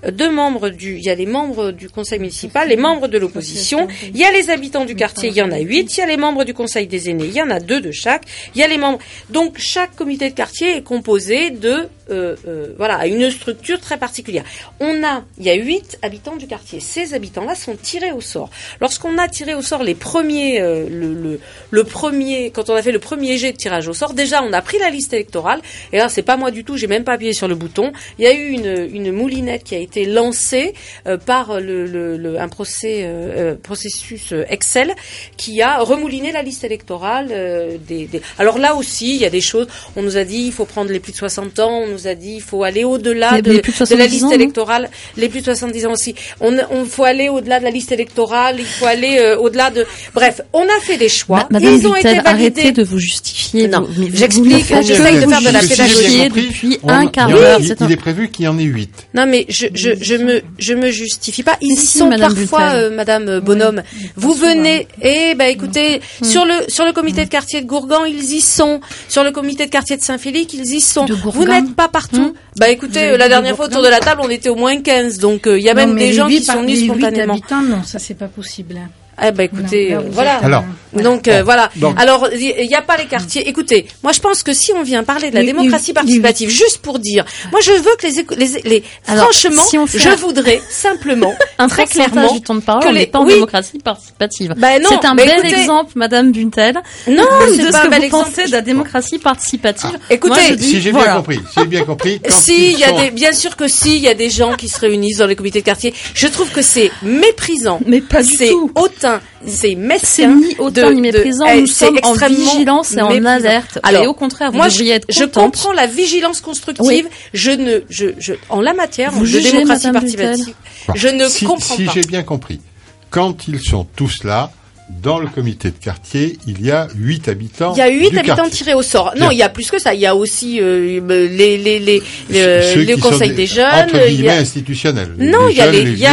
il y a les membres du conseil municipal, les membres de l'opposition, il y a les habitants du quartier, il y en a 8, il y a les membres du conseil des aînés, il y en a 2 de chaque, il y a les membres. Donc chaque comité de quartier est composé de une structure très particulière. Il y a 8 habitants du quartier. Ces habitants-là sont tirés au sort. Lorsqu'on a tiré au sort les premiers, quand on a fait le premier jet de tirage au sort, déjà on a pris la liste électorale. Et là c'est pas moi du tout, j'ai même pas appuyé sur le bouton. Il y a eu une moulinette qui a été lancée par un processus Excel qui a remouliné la liste électorale Alors là aussi, il y a des choses. On nous a dit il faut prendre les plus de 60 ans. On nous a dit il faut aller au-delà de la liste électorale. Les plus de 70 ans aussi. On faut aller au-delà de la liste électorale. Il faut aller au-delà de. Bref, on a fait des choix. Madame ils ont été validés. Arrêtez de vous justifier. Non, j'explique. J'essaye de faire de la pédagogie depuis un quart d'heure. Il est prévu qu'il y en ait 8. Non, mais je me justifie pas. Ils y sont parfois, Madame Bonhomme. Vous venez. Écoutez, sur le comité de quartier de Gourgan, ils y sont. Sur le comité de quartier de Saint-Philippe, ils y sont. Vous n'êtes pas partout. Écoutez, la dernière fois autour de la table, on était au moins 15. Donc, il y a même des gens qui sont venus spontanément. 8 habitants, non, ça c'est pas possible. Écoutez, non, voilà. Alors, voilà. Alors, il n'y a pas les quartiers. Écoutez, moi, je pense que si on vient parler de la démocratie participative, juste pour dire, moi, je veux que franchement, je voudrais simplement, très clairement, du temps de parole, on n'est pas en démocratie participative. Non, c'est un bel exemple, Madame Buntel. Non, c'est pas un bel exemple. Pensez de la démocratie participative. Écoutez, si j'ai bien compris. Bien sûr que il y a des gens qui se réunissent dans les comités de quartier. Je trouve que c'est méprisant. Mais pas du tout. C'est mesquin. C'est ni hautain ni méprisant. Nous sommes en vigilance et en alerte. Alors, et au contraire, vous devriez être contente. Je comprends la vigilance constructive. Oui. En la matière de démocratie participative, je ne comprends pas. Si j'ai bien compris, quand ils sont tous là, dans le comité de quartier, il y a 8 habitants. Il y a 8 habitants tirés au sort. Non, il y a plus que ça. Il y a aussi les conseils des jeunes. Entre guillemets institutionnels. Non, il y a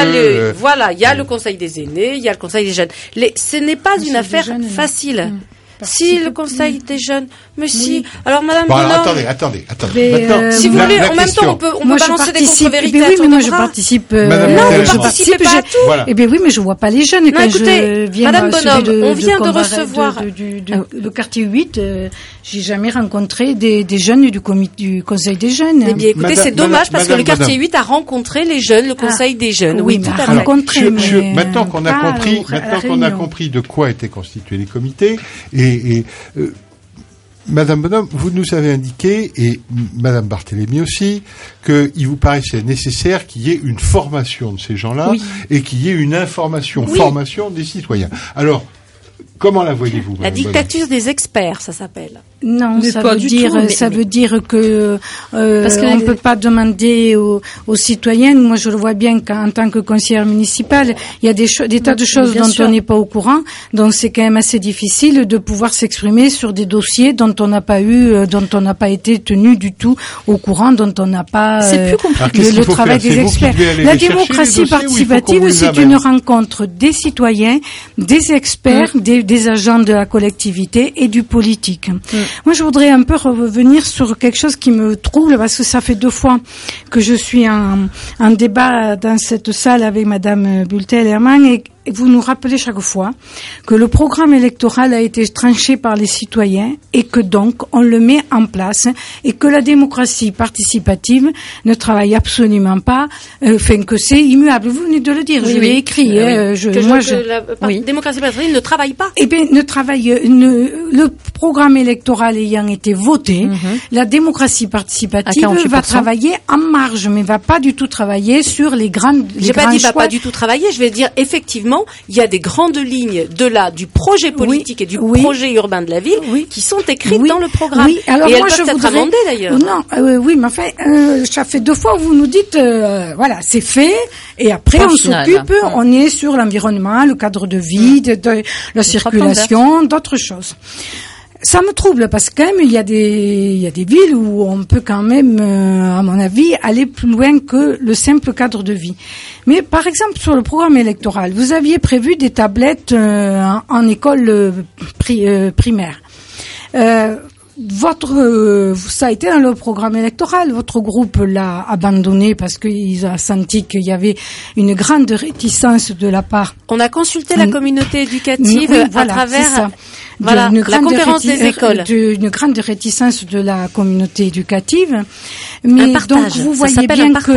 le conseil des aînés, il y a le conseil des jeunes. Ce n'est pas une affaire facile. Si le conseil des jeunes, mais si. Alors, Madame Bonhomme. Attendez. Maintenant, si vous voulez, en même temps, on peut balancer des contre-vérités. Oui, mais moi, je participe. Non, vous participez pas à tout. Eh bien, oui, mais je vois pas les jeunes. Quand je viens Madame Bonhomme, on vient de recevoir le quartier 8. j'ai jamais rencontré des jeunes du Conseil des jeunes. Eh bien, écoutez, c'est dommage parce que le quartier 8 a rencontré les jeunes, le Conseil des jeunes. Oui, tout mais à fait. Maintenant qu'on a compris de quoi étaient constitués les comités, Madame Bonhomme, vous nous avez indiqué, et Madame Barthélémy aussi, qu'il vous paraissait nécessaire qu'il y ait une formation de ces gens-là et qu'il y ait une formation des citoyens. Alors, comment la voyez-vous, La dictature des experts, ça s'appelle. Non, ça veut dire que on peut pas demander aux citoyens. Moi, je le vois bien qu'en tant que conseillère municipale, il y a des tas de choses dont on n'est pas au courant. Donc, c'est quand même assez difficile de pouvoir s'exprimer sur des dossiers dont on n'a pas été tenu du tout au courant, dont on n'a pas le travail des experts. La démocratie participative, c'est une rencontre des citoyens, des experts, des agents de la collectivité et du politique. Moi, je voudrais un peu revenir sur quelque chose qui me trouble, parce que ça fait 2 fois que je suis en débat dans cette salle avec Madame Bultel-Hermann, et vous nous rappelez chaque fois que le programme électoral a été tranché par les citoyens et que donc on le met en place, et que la démocratie participative ne travaille absolument pas, que c'est immuable. Vous venez de le dire, je l'ai écrit. La démocratie participative ne travaille pas. Eh bien, le programme électoral ayant été voté, la démocratie participative va travailler en marge, mais va pas du tout travailler sur les grandes. J'ai pas dit va pas du tout travailler. Je vais dire effectivement, il y a des grandes lignes du projet politique et du projet urbain de la ville qui sont écrites dans le programme. Oui. Alors, et elles peuvent être amendées d'ailleurs. Non, oui, mais enfin, ça fait 2 fois où vous nous dites, voilà, c'est fait, et après on s'occupe, on est sur l'environnement, le cadre de vie, de la circulation, d'autres choses. Ça me trouble parce que quand même il y a des villes où on peut quand même, à mon avis, aller plus loin que le simple cadre de vie. Mais par exemple sur le programme électoral, vous aviez prévu des tablettes en école primaire. Ça a été dans le programme électoral. Votre groupe l'a abandonné parce qu'il a senti qu'il y avait une grande réticence de la part. On a consulté la communauté éducative à travers la conférence des écoles. Une grande réticence de la communauté éducative. Mais donc vous voyez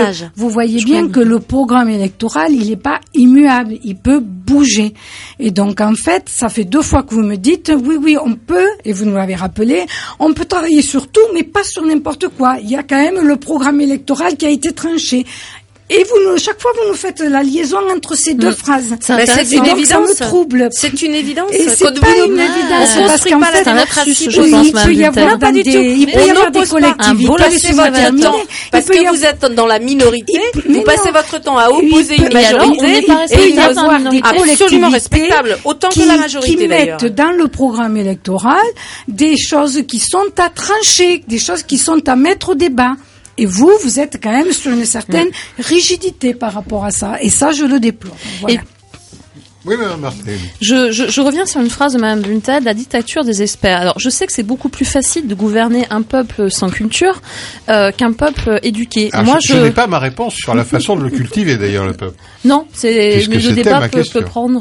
bien que le programme électoral, il n'est pas immuable, il peut bouger. Et donc en fait, ça fait 2 fois que vous me dites oui, on peut, et vous nous l'avez rappelé, on peut travailler sur tout, mais pas sur n'importe quoi. Il y a quand même le programme électoral qui a été tranché. Et chaque fois, vous nous faites la liaison entre ces 2 phrases. C'est une évidence. Ça me trouble. C'est une évidence. Et c'est pas une évidence. Parce qu'en fait, c'est un principe, je pense, il peut y avoir des collectivités. Parce que vous êtes dans la minorité, vous passez votre temps à opposer une majorité, et il y avoir des absolument respectable, autant que la majorité d'ailleurs. Qui mettent dans le programme électoral des choses qui sont à trancher, des choses qui sont à mettre au débat. Et vous êtes quand même sur une certaine rigidité par rapport à ça. Et ça, je le déplore. Voilà. Oui, Mme Barthélémy. Je reviens sur une phrase de Mme Buntel, la dictature des experts. Alors, je sais que c'est beaucoup plus facile de gouverner un peuple sans culture qu'un peuple éduqué. Je n'ai pas ma réponse sur la façon de le cultiver, d'ailleurs, le peuple. Non, le débat peut prendre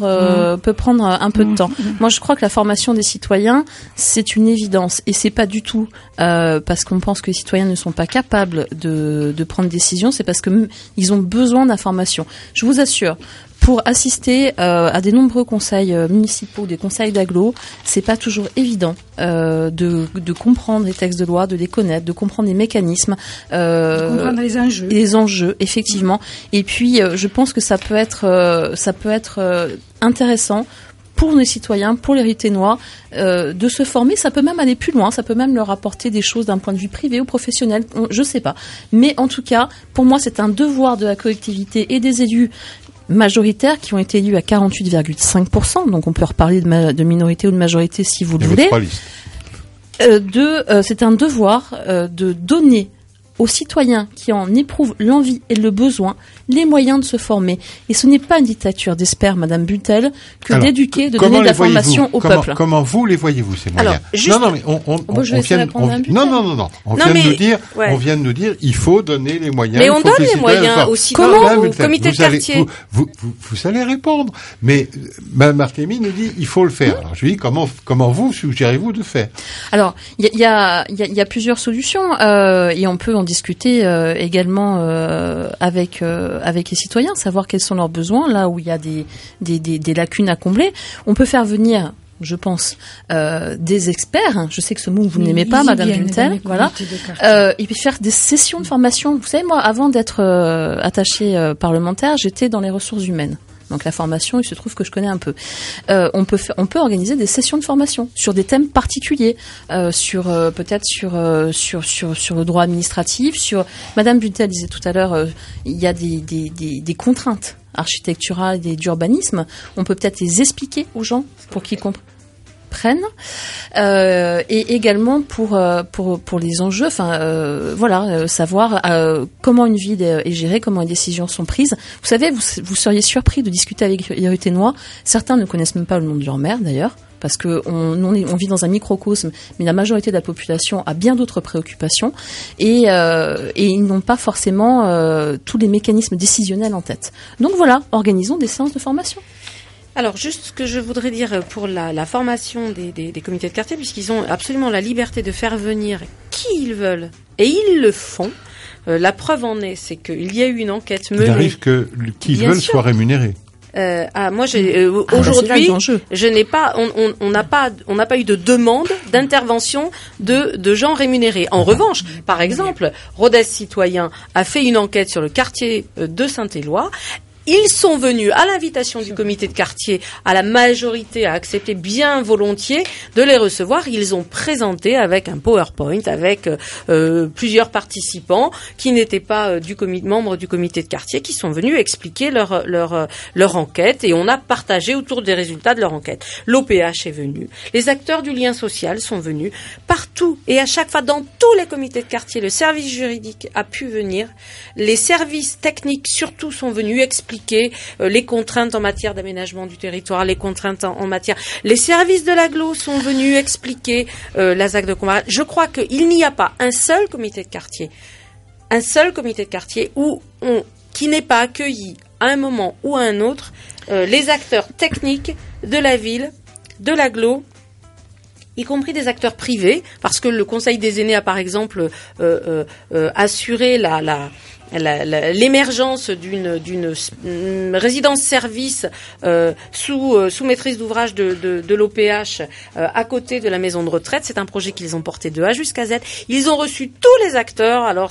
un peu de temps. Moi, je crois que la formation des citoyens, c'est une évidence. Et c'est pas du tout parce qu'on pense que les citoyens ne sont pas capables de prendre des décisions, c'est parce que ils ont besoin d'informations. Je vous assure, pour assister à des nombreux conseils municipaux, des conseils d'agglo, c'est pas toujours évident de comprendre les textes de loi, de les connaître, de comprendre les mécanismes, de comprendre les enjeux, effectivement. Et puis, je pense que ça peut être intéressant pour les citoyens, pour les Riténois, de se former. Ça peut même aller plus loin, ça peut même leur apporter des choses d'un point de vue privé ou professionnel, je sais pas. Mais en tout cas, pour moi, c'est un devoir de la collectivité et des élus majoritaires qui ont été élus à 48,5%, donc on peut reparler de minorité ou de majorité si vous le voulez. C'est un devoir de donner aux citoyens qui en éprouvent l'envie et le besoin les moyens de se former. Et ce n'est pas une dictature, d'espère Madame Buntel, que d'éduquer, de donner de la formation au peuple. Comment vous les voyez-vous, ces moyens? Alors, on vient de nous dire, il faut donner les moyens. Mais on donne les moyens aussi. Comment au comité de quartier? Vous allez répondre. Mais Mme Artemi nous dit, il faut le faire. Alors je lui dis, comment vous suggérez-vous de faire? Alors, il y a plusieurs solutions, et on peut en discuter également avec les citoyens, savoir quels sont leurs besoins, là où il y a des lacunes à combler. On peut faire venir, je pense, des experts. Je sais que ce mot vous n'aimez pas, Madame Buntel, voilà. Et puis faire des sessions de formation. Vous savez, moi, avant d'être attachée parlementaire, j'étais dans les ressources humaines. Donc la formation, il se trouve que je connais un peu. On peut organiser des sessions de formation sur des thèmes particuliers, peut-être sur le droit administratif, sur. Madame Buntel disait tout à l'heure, il y a des contraintes architecturales et d'urbanisme. On peut peut-être les expliquer aux gens pour qu'ils comprennent. Et également pour les enjeux, savoir comment une ville est gérée, comment les décisions sont prises. Vous savez, vous seriez surpris de discuter avec les Ruténois. Certains ne connaissent même pas le nom de leur maire d'ailleurs, parce que on vit dans un microcosme, mais la majorité de la population a bien d'autres préoccupations et ils n'ont pas forcément tous les mécanismes décisionnels en tête. Donc voilà, organisons des séances de formation. Alors, juste ce que je voudrais dire pour la formation des comités de quartier, puisqu'ils ont absolument la liberté de faire venir qui ils veulent, et ils le font. La preuve en est, c'est qu'il y a eu une enquête menée. Il arrive que qui ils veulent soient rémunérés. Aujourd'hui, je n'ai pas, on n'a pas eu de demande d'intervention de gens rémunérés. En revanche, par exemple, Rodez Citoyen a fait une enquête sur le quartier de Saint-Éloi. Ils sont venus à l'invitation du comité de quartier, à la majorité a accepté bien volontiers de les recevoir. Ils ont présenté avec un PowerPoint, avec plusieurs participants qui n'étaient pas membres du comité de quartier, qui sont venus expliquer leur enquête, et on a partagé autour des résultats de leur enquête. L'OPH est venu, les acteurs du lien social sont venus, partout et à chaque fois dans tous les comités de quartier, le service juridique a pu venir, les services techniques surtout sont venus expliquer les contraintes en matière d'aménagement du territoire, les contraintes en matière. Les services de l'agglo sont venus expliquer la ZAC de Combaret. Je crois qu'il n'y a pas un seul comité de quartier qui n'ait pas accueilli à un moment ou à un autre les acteurs techniques de la ville, de l'agglo, y compris des acteurs privés, parce que le Conseil des aînés a par exemple assuré l'émergence d'une résidence-service sous maîtrise d'ouvrage de l'OPH à côté de la maison de retraite. C'est un projet qu'ils ont porté de A jusqu'à Z. Ils ont reçu tous les acteurs, alors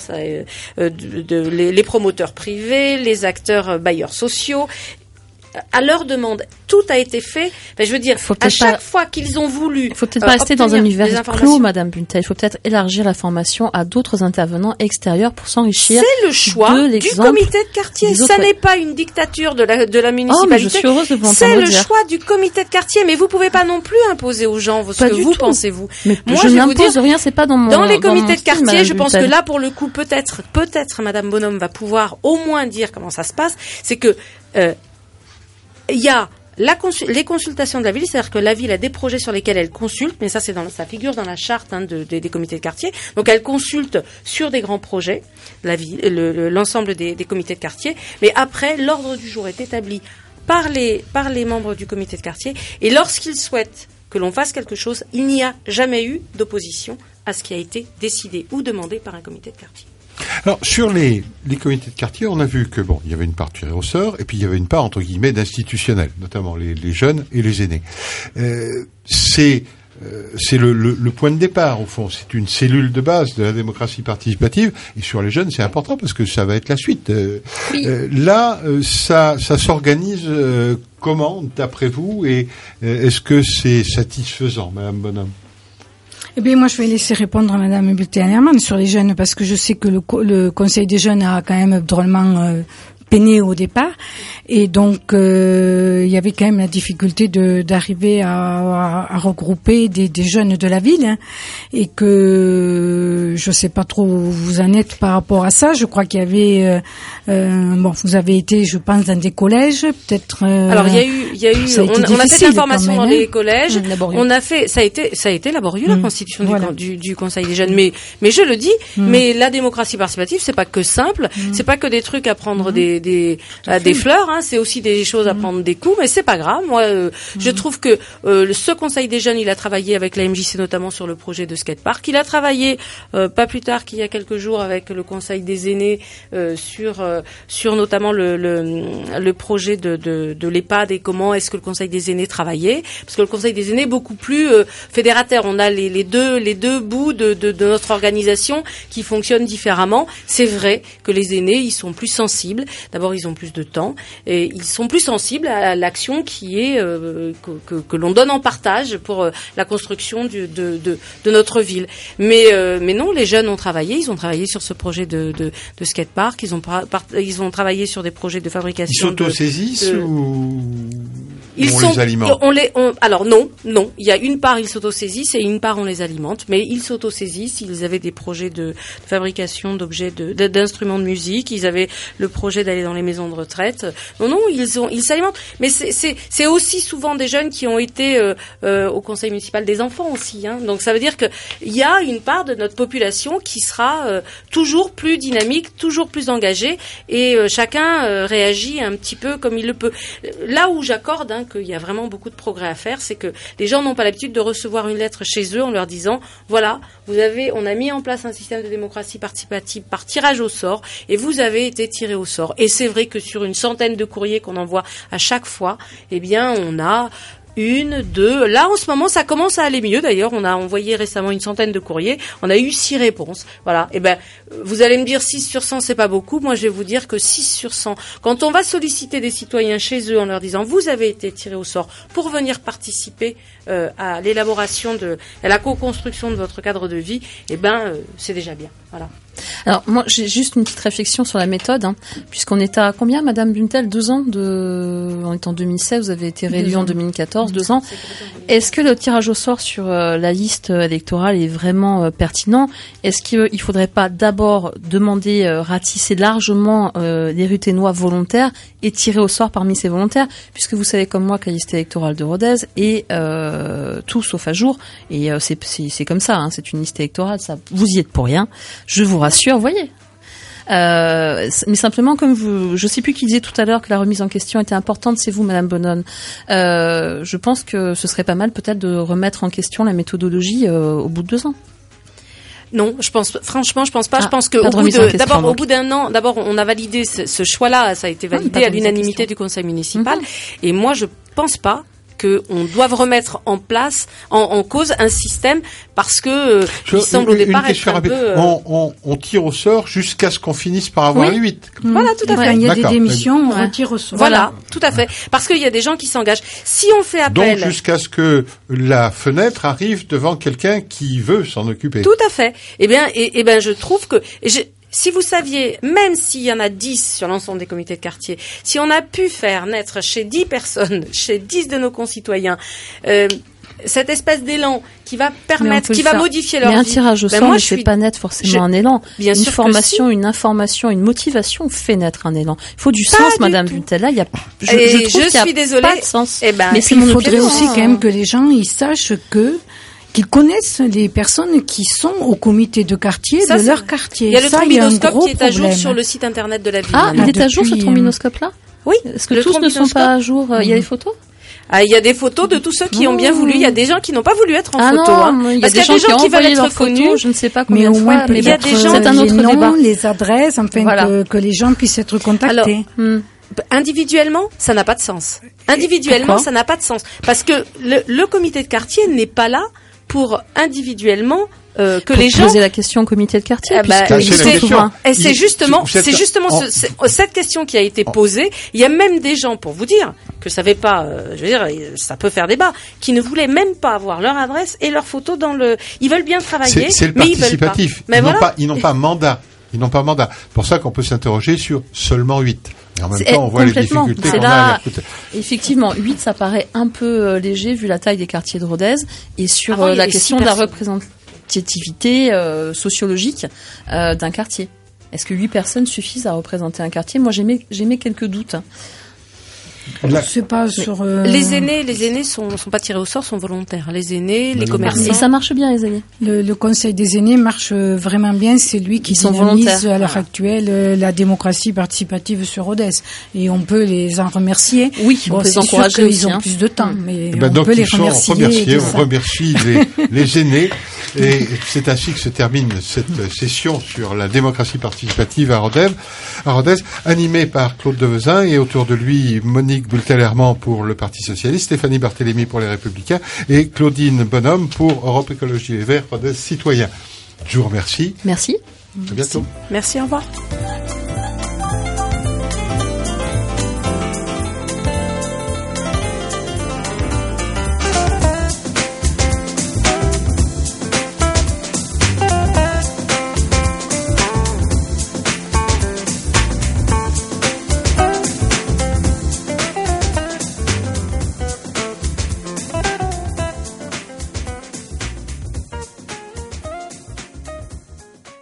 les promoteurs privés, les acteurs bailleurs sociaux. À leur demande, tout a été fait. Je veux dire, à chaque fois qu'ils ont voulu. Il faut peut-être pas rester dans un univers clos, Madame Buntel. Il faut peut-être élargir la formation à d'autres intervenants extérieurs pour s'enrichir. C'est le choix du comité de quartier. Ça n'est pas une dictature de la municipalité. Oh, mais je suis heureuse de vous entendre dire. C'est le choix du comité de quartier. Mais vous pouvez pas non plus imposer aux gens ce que vous pensez, vous. Mais moi, je n'impose rien, c'est pas dans mon. Dans les comités de quartier, je pense que là, pour le coup, peut-être, Madame Bonhomme va pouvoir au moins dire comment ça se passe. C'est que, il y a les consultations de la ville, c'est-à-dire que la ville a des projets sur lesquels elle consulte, mais ça ça figure dans la charte des comités de quartier. Donc elle consulte sur des grands projets, la ville, l'ensemble des comités de quartier. Mais après, l'ordre du jour est établi par les membres du comité de quartier, et lorsqu'ils souhaitent que l'on fasse quelque chose, il n'y a jamais eu d'opposition à ce qui a été décidé ou demandé par un comité de quartier. Alors, sur les comités de quartier, on a vu que il y avait une part tirée au sort, et puis il y avait une part, entre guillemets, d'institutionnel, notamment les jeunes et les aînés. C'est le point de départ, au fond. C'est une cellule de base de la démocratie participative, et sur les jeunes, c'est important parce que ça va être la suite. Oui. Là, ça s'organise comment, d'après vous, et est-ce que c'est satisfaisant, Madame Bonhomme? Eh bien, moi, je vais laisser répondre à Madame Buntel-Hermann sur les jeunes, parce que je sais que le Conseil des jeunes a quand même drôlement peinait au départ, et donc il y avait quand même la difficulté d'arriver à regrouper des jeunes de la ville, hein, et que je sais pas trop où vous en êtes par rapport à ça. Je crois qu'il y avait vous avez été, je pense, dans des collèges, peut-être. Alors il y a eu on a fait de l'information dans les collèges. On a fait ça a été laborieux la constitution du Conseil des jeunes, mais je le dis, mais la démocratie participative, c'est pas que simple, c'est pas que des trucs à prendre des fleurs, hein, c'est aussi des choses à prendre des coups, mais c'est pas grave. Moi, je trouve que ce Conseil des jeunes, il a travaillé avec la MJC notamment sur le projet de skatepark. Il a travaillé pas plus tard qu'il y a quelques jours avec le Conseil des aînés sur notamment le projet de l'EHPAD et comment est-ce que le Conseil des aînés travaillait, parce que le Conseil des aînés est beaucoup plus fédérateur. On a les deux bouts de notre organisation qui fonctionnent différemment. C'est vrai que les aînés, ils sont plus sensibles. D'abord, ils ont plus de temps et ils sont plus sensibles à l'action qui est que l'on donne en partage pour la construction de notre ville. Mais non, les jeunes ont travaillé. Ils ont travaillé sur ce projet de skatepark. Ils ont travaillé sur des projets de fabrication. Ils s'autosaisissent ou on les alimente? Alors non. Il y a une part ils s'autosaisissent et une part on les alimente. Mais ils s'autosaisissent. Ils avaient des projets de fabrication d'objets d'instruments de musique. Ils avaient le projet d'aller dans les maisons de retraite. Non, ils s'alimentent. Mais c'est aussi souvent des jeunes qui ont été au conseil municipal des enfants aussi. Hein. Donc ça veut dire que il y a une part de notre population qui sera toujours plus dynamique, toujours plus engagée, et chacun réagit un petit peu comme il le peut. Là où j'accorde qu'il y a vraiment beaucoup de progrès à faire, c'est que les gens n'ont pas l'habitude de recevoir une lettre chez eux en leur disant voilà, on a mis en place un système de démocratie participative par tirage au sort et vous avez été tiré au sort. Et c'est vrai que sur une centaine de courriers qu'on envoie à chaque fois, eh bien on a 1, 2, là en ce moment ça commence à aller mieux. D'ailleurs on a envoyé récemment une centaine de courriers, on a eu 6 réponses. Voilà, et vous allez me dire 6 sur 100 c'est pas beaucoup, moi je vais vous dire que 6 sur 100, quand on va solliciter des citoyens chez eux en leur disant vous avez été tiré au sort pour venir participer à l'élaboration à la co-construction de votre cadre de vie, c'est déjà bien. Voilà. Alors moi j'ai juste une petite réflexion sur la méthode, hein, puisqu'on est à combien, Madame Buntel, 2 ans on est en 2016, vous avez été réélue en 2014, 2 ans. Est-ce que le tirage au sort sur la liste électorale est vraiment pertinent? Est-ce qu'il faudrait pas d'abord demander ratisser largement les ruthénois volontaires et tirer au sort parmi ces volontaires, puisque vous savez comme moi que la liste électorale de Rodez est tout sauf à jour, et c'est comme ça, hein, c'est une liste électorale, ça vous y êtes pour rien, je vous rassure, vous voyez. Mais simplement, comme je sais plus qui disait tout à l'heure que la remise en question était importante, c'est vous, Madame Bononne. Je pense que ce serait pas mal peut-être de remettre en question la méthodologie au bout de 2 ans. Non, je pense pas. Je pense que au bout d'un an, d'abord, on a validé ce choix-là, ça a été validé à l'unanimité du conseil municipal. Et moi, je pense pas qu'on doive remettre en place, en cause un système, parce que il semble au départ être un peu... On tire au sort jusqu'à ce qu'on finisse par avoir les 8. Voilà, tout à fait. Il y a des démissions, on retire au sort. Voilà, tout à fait. Parce qu'il y a des gens qui s'engagent. Si on fait appel... Donc jusqu'à ce que la fenêtre arrive devant quelqu'un qui veut s'en occuper. Tout à fait. Eh bien, je trouve que... Si vous saviez, même s'il y en a 10 sur l'ensemble des comités de quartier, si on a pu faire naître chez 10 personnes, chez 10 de nos concitoyens, cette espèce d'élan qui va permettre, qui va modifier leur vie. Mais un tirage au sort ne fait pas naître forcément un élan. Une formation, une information, une motivation fait naître un élan. Il faut du sens, Madame Buntel. Là, je trouve qu'il n'y a pas de sens. Mais il faudrait aussi quand même que les gens ils sachent qu'ils connaissent les personnes qui sont au comité de quartier de leur quartier. Il y a le trombinoscope qui est à jour sur le site internet de la ville. Ah, il est à jour ce trombinoscope-là? Oui. Est-ce que tous ne sont pas à jour? Il y a des photos? Il y a des photos de tous ceux qui ont bien voulu. Il y a des gens qui n'ont pas voulu être en photo. Parce qu'il y a des gens qui veulent être connus. Je ne sais pas combien de fois. Mais il y a des gens, c'est un autre débat. Les adresses, enfin, que les gens puissent être contactés. Alors, individuellement, ça n'a pas de sens. Individuellement, ça n'a pas de sens. Parce que le comité de quartier n'est pas là pour individuellement pour les gens poser la question au comité de quartier. C'est justement cette question qui a été posée. Il y a même des gens, pour vous dire que ça fait pas, ça peut faire débat, qui ne voulaient même pas avoir leur adresse et leur photo dans le. Ils veulent bien travailler, c'est le mais ils veulent pas. Mais ils n'ont pas mandat. Ils n'ont pas mandat. C'est pour ça qu'on peut s'interroger sur seulement 8. Et en même temps, on voit les difficultés qu'on a. Effectivement, 8, ça paraît un peu léger vu la taille des quartiers de Rodez et sur la question de la représentativité sociologique d'un quartier. Est-ce que 8 personnes suffisent à représenter un quartier ? Moi, j'émets quelques doutes. C'est pas sur les aînés sont pas tirés au sort, sont volontaires. Les aînés, les commerçants. Et ça marche bien, les aînés. Le conseil des aînés marche vraiment bien. C'est lui qui dynamise à l'heure actuelle la démocratie participative sur Rodez. Et on peut les en remercier. Oui, on peut les encourager. Ils ont plus de temps, mais on donc peut les remercier. On remercie les aînés. Et c'est ainsi que se termine cette session sur la démocratie participative à Rodez, animée par Claude Devezin et autour de lui Monique Bultel-Herman pour le Parti Socialiste, Stéphanie Barthélémy pour les Républicains et Claudine Bonhomme pour Europe Écologie Les Verts, Rodez Citoyens. Je vous remercie. Merci. À bientôt. Merci, au revoir.